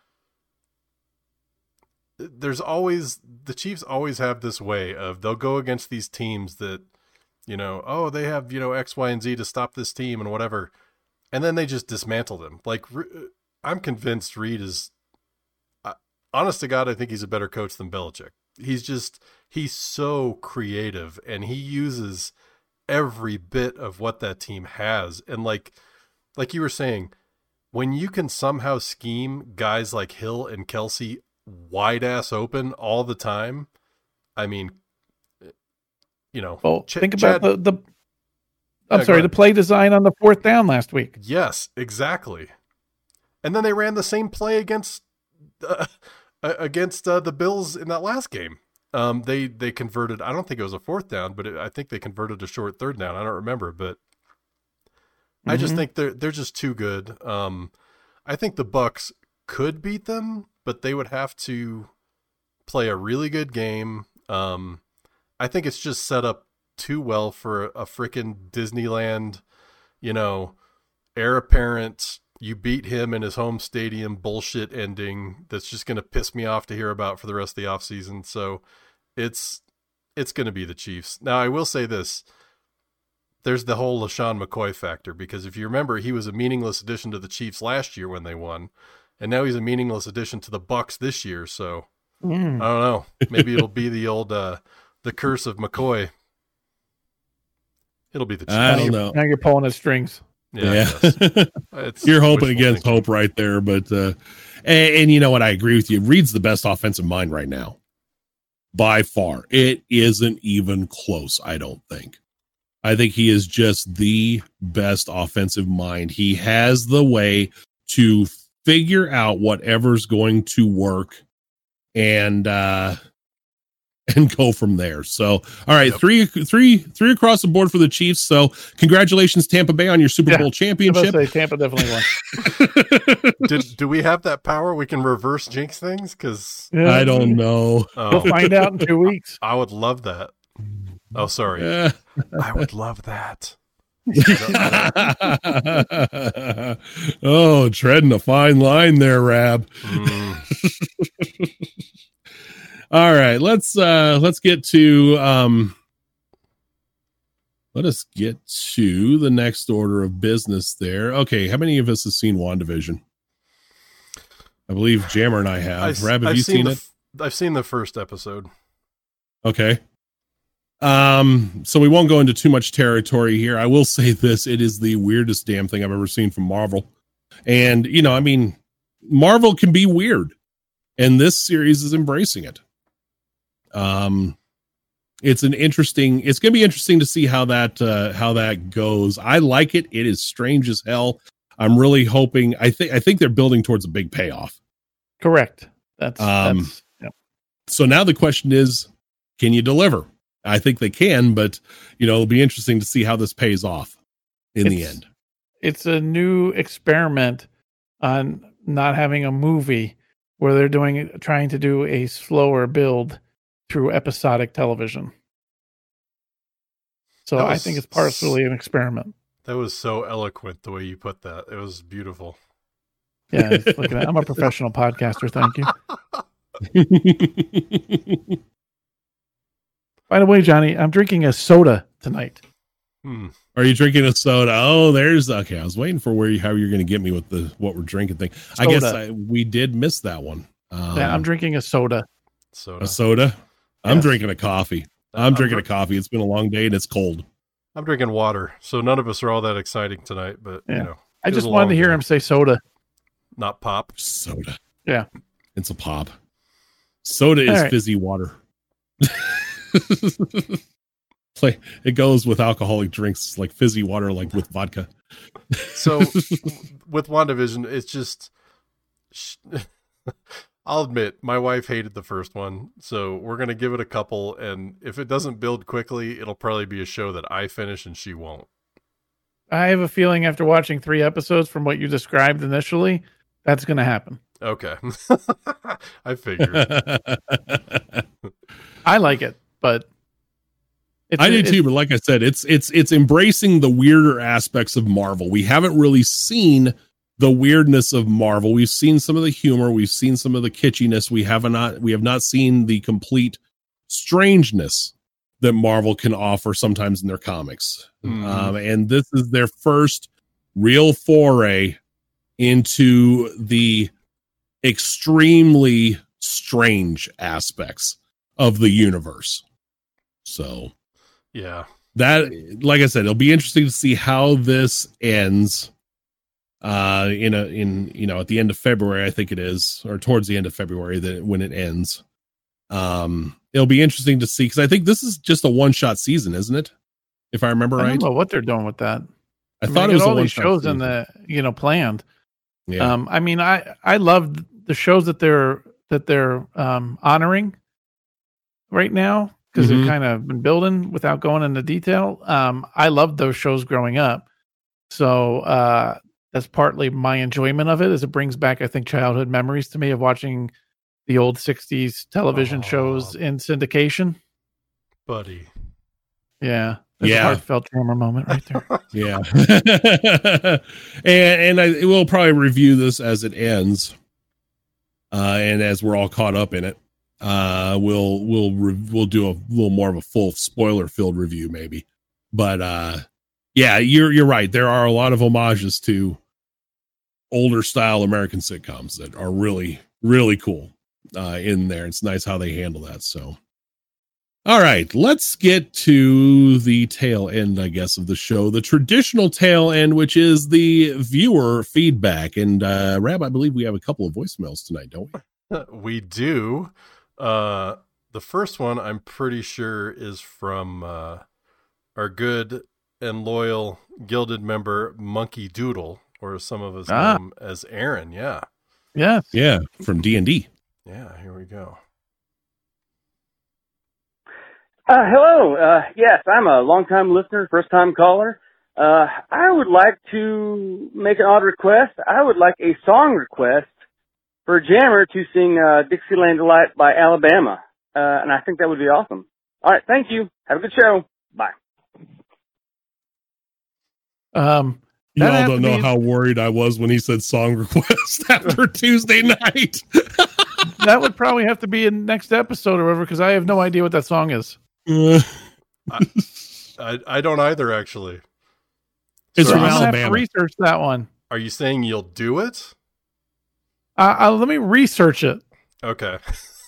the Chiefs always have this way of they'll go against these teams that, they have, X, Y, and Z to stop this team and whatever. And then they just dismantle them. Like, I'm convinced Reid is, honest to God, I think he's a better coach than Belichick. he's so creative, and he uses every bit of what that team has. And like you were saying, when you can somehow scheme guys like Hill and Kelsey wide ass open all the time, I mean, well, think about the play design on the fourth down last week. Yes, exactly. And then they ran the same play against the Bills in that last game. They converted. I don't think it was a fourth down, but I think they converted a short third down. I don't remember, but I just think they're just too good. I think the Bucs could beat them, but they would have to play a really good game. I think it's just set up too well for a freaking Disneyland, heir apparent. You beat him in his home stadium bullshit ending that's just going to piss me off to hear about for the rest of the offseason. So it's going to be the Chiefs. Now, I will say this. There's the whole LaShawn McCoy factor, because if you remember, he was a meaningless addition to the Chiefs last year when they won, and now he's a meaningless addition to the Bucs this year. So I don't know. Maybe it'll be the old the curse of McCoy. It'll be the Chiefs. I don't know. Now you're pulling his strings. Yeah. You're hoping against hope right there, but and you know what? I agree with you. Reed's the best offensive mind right now, by far. It isn't even close. I don't think. I think he is just the best offensive mind. He has the way to figure out whatever's going to work and go from there. So, all right, three across the board for the Chiefs. So, congratulations, Tampa Bay, on your Super Bowl championship. I Tampa definitely won. Do we have that power? We can reverse jinx things? Because I don't know. We'll find out in 2 weeks. I would love that. Oh, sorry. I would love that. Oh, treading a fine line there, Rab. All right, let's get to let us get to the next order of business there. Okay, how many of us have seen WandaVision? I believe Jammer and I have. Rab, have you seen it? I've seen the first episode. Okay. So we won't go into too much territory here. I will say this: it is the weirdest damn thing I've ever seen from Marvel. And Marvel can be and this series is embracing it. It's going to be interesting to see how that goes. I like it. It is strange as hell. I'm really hoping, I think they're building towards a big payoff. Correct. That's So now the question is, can you deliver? I think they can, but it'll be interesting to see how this pays off in the end. It's a new experiment on not having a movie where they're trying to do a slower build through episodic television. So I think it's partially an experiment. That was so eloquent the way you put that. It was beautiful. Yeah, look at that. I'm a professional podcaster. Thank you. By the way, Johnny, I'm drinking a soda tonight. Are you drinking a soda? Oh, okay. I was waiting for how you're going to get me with the what we're drinking thing. Soda. I guess we did miss that one. I'm drinking a soda. A soda? I'm drinking a coffee. I'm drinking a coffee. It's been a long day and it's cold. I'm drinking water. So none of us are all that exciting tonight, but I just wanted to hear him say soda. Not pop. Soda. Yeah. It's a pop. Soda is fizzy water. It goes with alcoholic drinks, like fizzy water, like with vodka. So with WandaVision, it's just, I'll admit, my wife hated the first one, so we're going to give it a couple, and if it doesn't build quickly, it'll probably be a show that I finish and she won't. I have a feeling after watching 3 episodes from what you described initially, that's going to happen. Okay. I figured. I like it, but I do too, but like I said, it's embracing the weirder aspects of Marvel. We haven't really seen the weirdness of Marvel. We've seen some of the humor, we've seen some of the kitschiness. We have not seen the complete strangeness that Marvel can offer sometimes in their comics. And this is their first real foray into the extremely strange aspects of the universe. So Yeah. that, like I said, it'll be interesting to see how this ends. At the end of February, I think it is, or towards the end of February, when it ends. It'll be interesting to see, because I think this is just a one-shot season, isn't it? If I remember right. I don't know what they're doing with that. I thought it was all a these shows season. in the planned. Yeah. I love the shows that they're honoring right now, because they've kind of been building without going into detail. I loved those shows growing up, so that's partly my enjoyment of it, as it brings back, I think, childhood memories to me of watching the old 60s television shows in syndication. Buddy. Yeah. There's a heartfelt drama moment right there. Yeah. and we'll probably review this as it ends. And as we're all caught up in it, we'll do a little more of a full spoiler filled review maybe. But yeah, you're right. There are a lot of homages to older style American sitcoms that are really, really cool in there. It's nice how they handle that. So, all right, let's get to the tail end, I guess, of the show, the traditional tail end, which is the viewer feedback. And Rab, I believe we have a couple of voicemails tonight, don't we? We do. The first one, I'm pretty sure, is from our good and loyal Gilded member, Monkey Doodle, or some of us know him as Aaron. Yeah. Yeah. Yeah, from D&D. Yeah, here we go. Hello. Yes, I'm a long-time listener, first-time caller. I would like to make an odd request. I would like a song request for Jammer to sing Dixieland Delight by Alabama. And I think that would be awesome. All right, thank you. Have a good show. Bye. You all don't know how worried I was when he said song request after Tuesday night. That would probably have to be in next episode or whatever, because I have no idea what that song is. I don't either, actually. It's from I'm gonna Alabama. have to research that one. Are you saying you'll do it? Let me research it. Okay.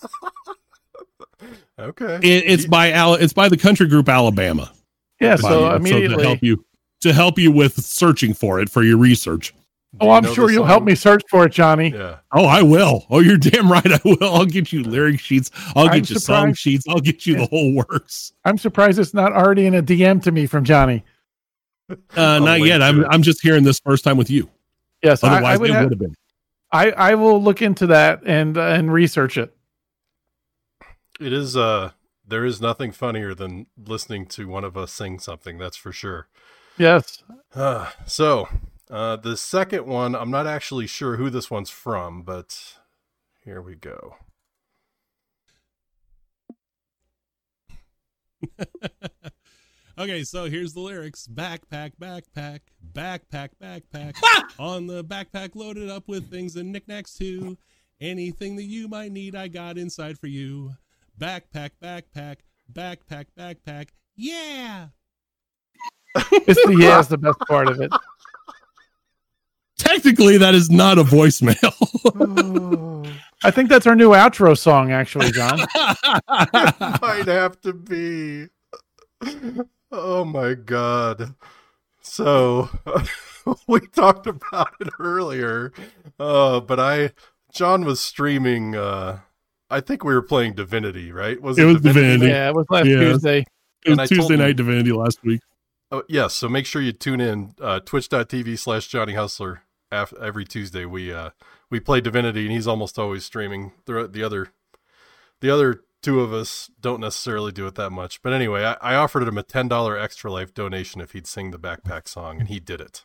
Okay. It's by the country group Alabama. Yeah, so immediately to help you with searching for it for your research. Oh, I'm sure you'll help me search for it, Johnny. Yeah. Oh, I will. Oh, you're damn right I will. I'll get you lyric sheets. I'll get you song sheets. I'll get you the whole works. I'm surprised it's not already in a DM to me from Johnny. Not yet. I'm just hearing this first time with you. Yes, otherwise it would have been. I will look into that and research it. It is there is nothing funnier than listening to one of us sing something, that's for sure. Yes. So the second one, I'm not actually sure who this one's from, but here we go. Okay, so here's the lyrics. Backpack, backpack, backpack, backpack. On the backpack loaded up with things and knickknacks too. Anything that you might need, I got inside for you. Backpack, backpack, backpack, backpack. Yeah! It's the yeah is the best part of it. Technically, that is not a voicemail. I think that's our new outro song, actually, John. Might have to be. Oh my God. So we talked about it earlier, but John was streaming, I think we were playing Divinity, right? It was Divinity. Yeah, it was last Tuesday. It was Tuesday night Divinity last week. Oh, yes, so make sure you tune in, twitch.tv/Johnny Hustler. Every Tuesday we play Divinity, and he's almost always streaming. The other two of us don't necessarily do it that much. But anyway, I offered him a $10 Extra Life donation if he'd sing the backpack song, and he did it.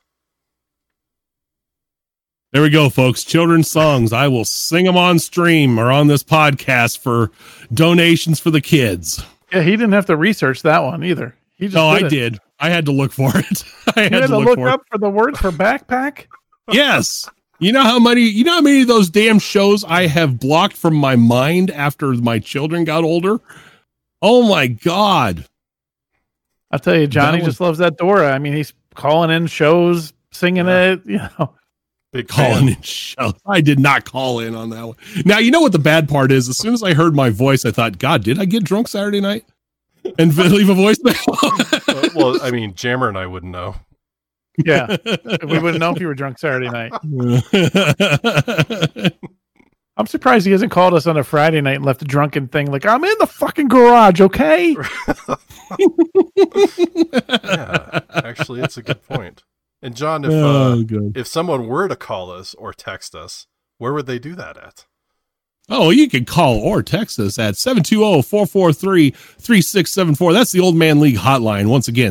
There we go, folks. Children's songs. I will sing them on stream or on this podcast for donations for the kids. Yeah, he didn't have to research that one either. He just I did. I had to look for it. I had to look up for the words for backpack? Yes. You know how many of those damn shows I have blocked from my mind after my children got older? Oh my God. I'll tell you, Johnny just loves that Dora. I mean, he's calling in shows, singing it, you know. Big calling fan. in shows. I did not call in on that one. Now, you know what the bad part is? As soon as I heard my voice, I thought, God, did I get drunk Saturday night? And leave a voicemail? Well, I mean, Jammer and I wouldn't know. Yeah. We wouldn't know if you were drunk Saturday night. I'm surprised he hasn't called us on a Friday night and left a drunken thing like, I'm in the fucking garage, okay? Yeah, actually, it's a good point. And John, if someone were to call us or text us, where would they do that at? Oh, you can call or text us at 720-443-3674. That's the Old Man League hotline. Once again,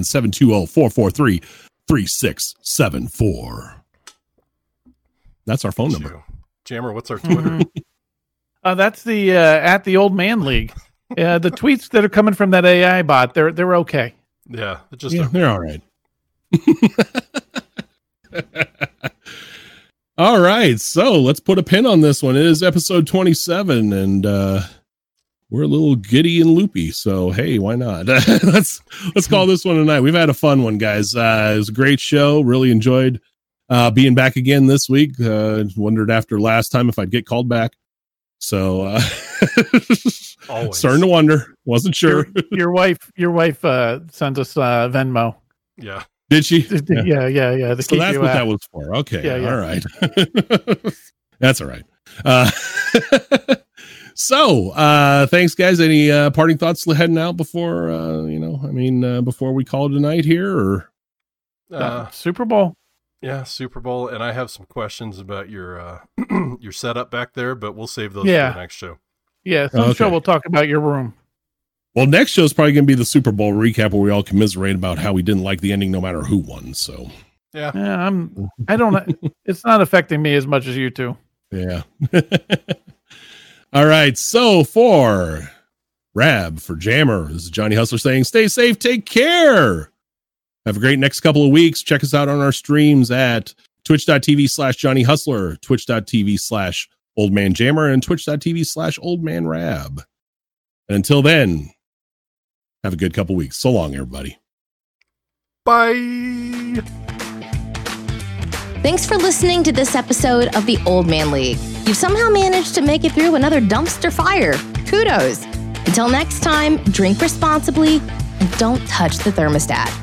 720-443-3674. That's our phone number. Jammer, what's our Twitter? That's the at the Old Man League. The tweets that are coming from that AI bot, they're okay. Yeah, they're all right. All right, so let's put a pin on this one. It is episode 27, and we're a little giddy and loopy. So hey, why not? let's call this one tonight. We've had a fun one, guys. It was a great show. Really enjoyed being back again this week. Wondered after last time if I'd get called back. So starting to wonder. Wasn't sure. Your wife sent us Venmo. Yeah. Did she? Yeah. So that's what that was for. Okay. Yeah. All right. That's all right. So thanks, guys. Any parting thoughts heading out before, before we call it a night here, or Super Bowl? Yeah, Super Bowl. And I have some questions about your your setup back there, but we'll save those for the next show. Yeah, show we'll talk about your room. Well, next show is probably going to be the Super Bowl recap where we all commiserate about how we didn't like the ending no matter who won. So, I don't, it's not affecting me as much as you two. Yeah. All right. So for Rab, for Jammer, this is Johnny Hustler saying, stay safe, take care. Have a great next couple of weeks. Check us out on our streams at twitch.tv/Johnny Hustler, twitch.tv/OldManJammer, and twitch.tv/OldManRab. And until then, have a good couple weeks. So long, everybody. Bye. Thanks for listening to this episode of the Old Man League. You've somehow managed to make it through another dumpster fire. Kudos. Until next time, drink responsibly and don't touch the thermostat.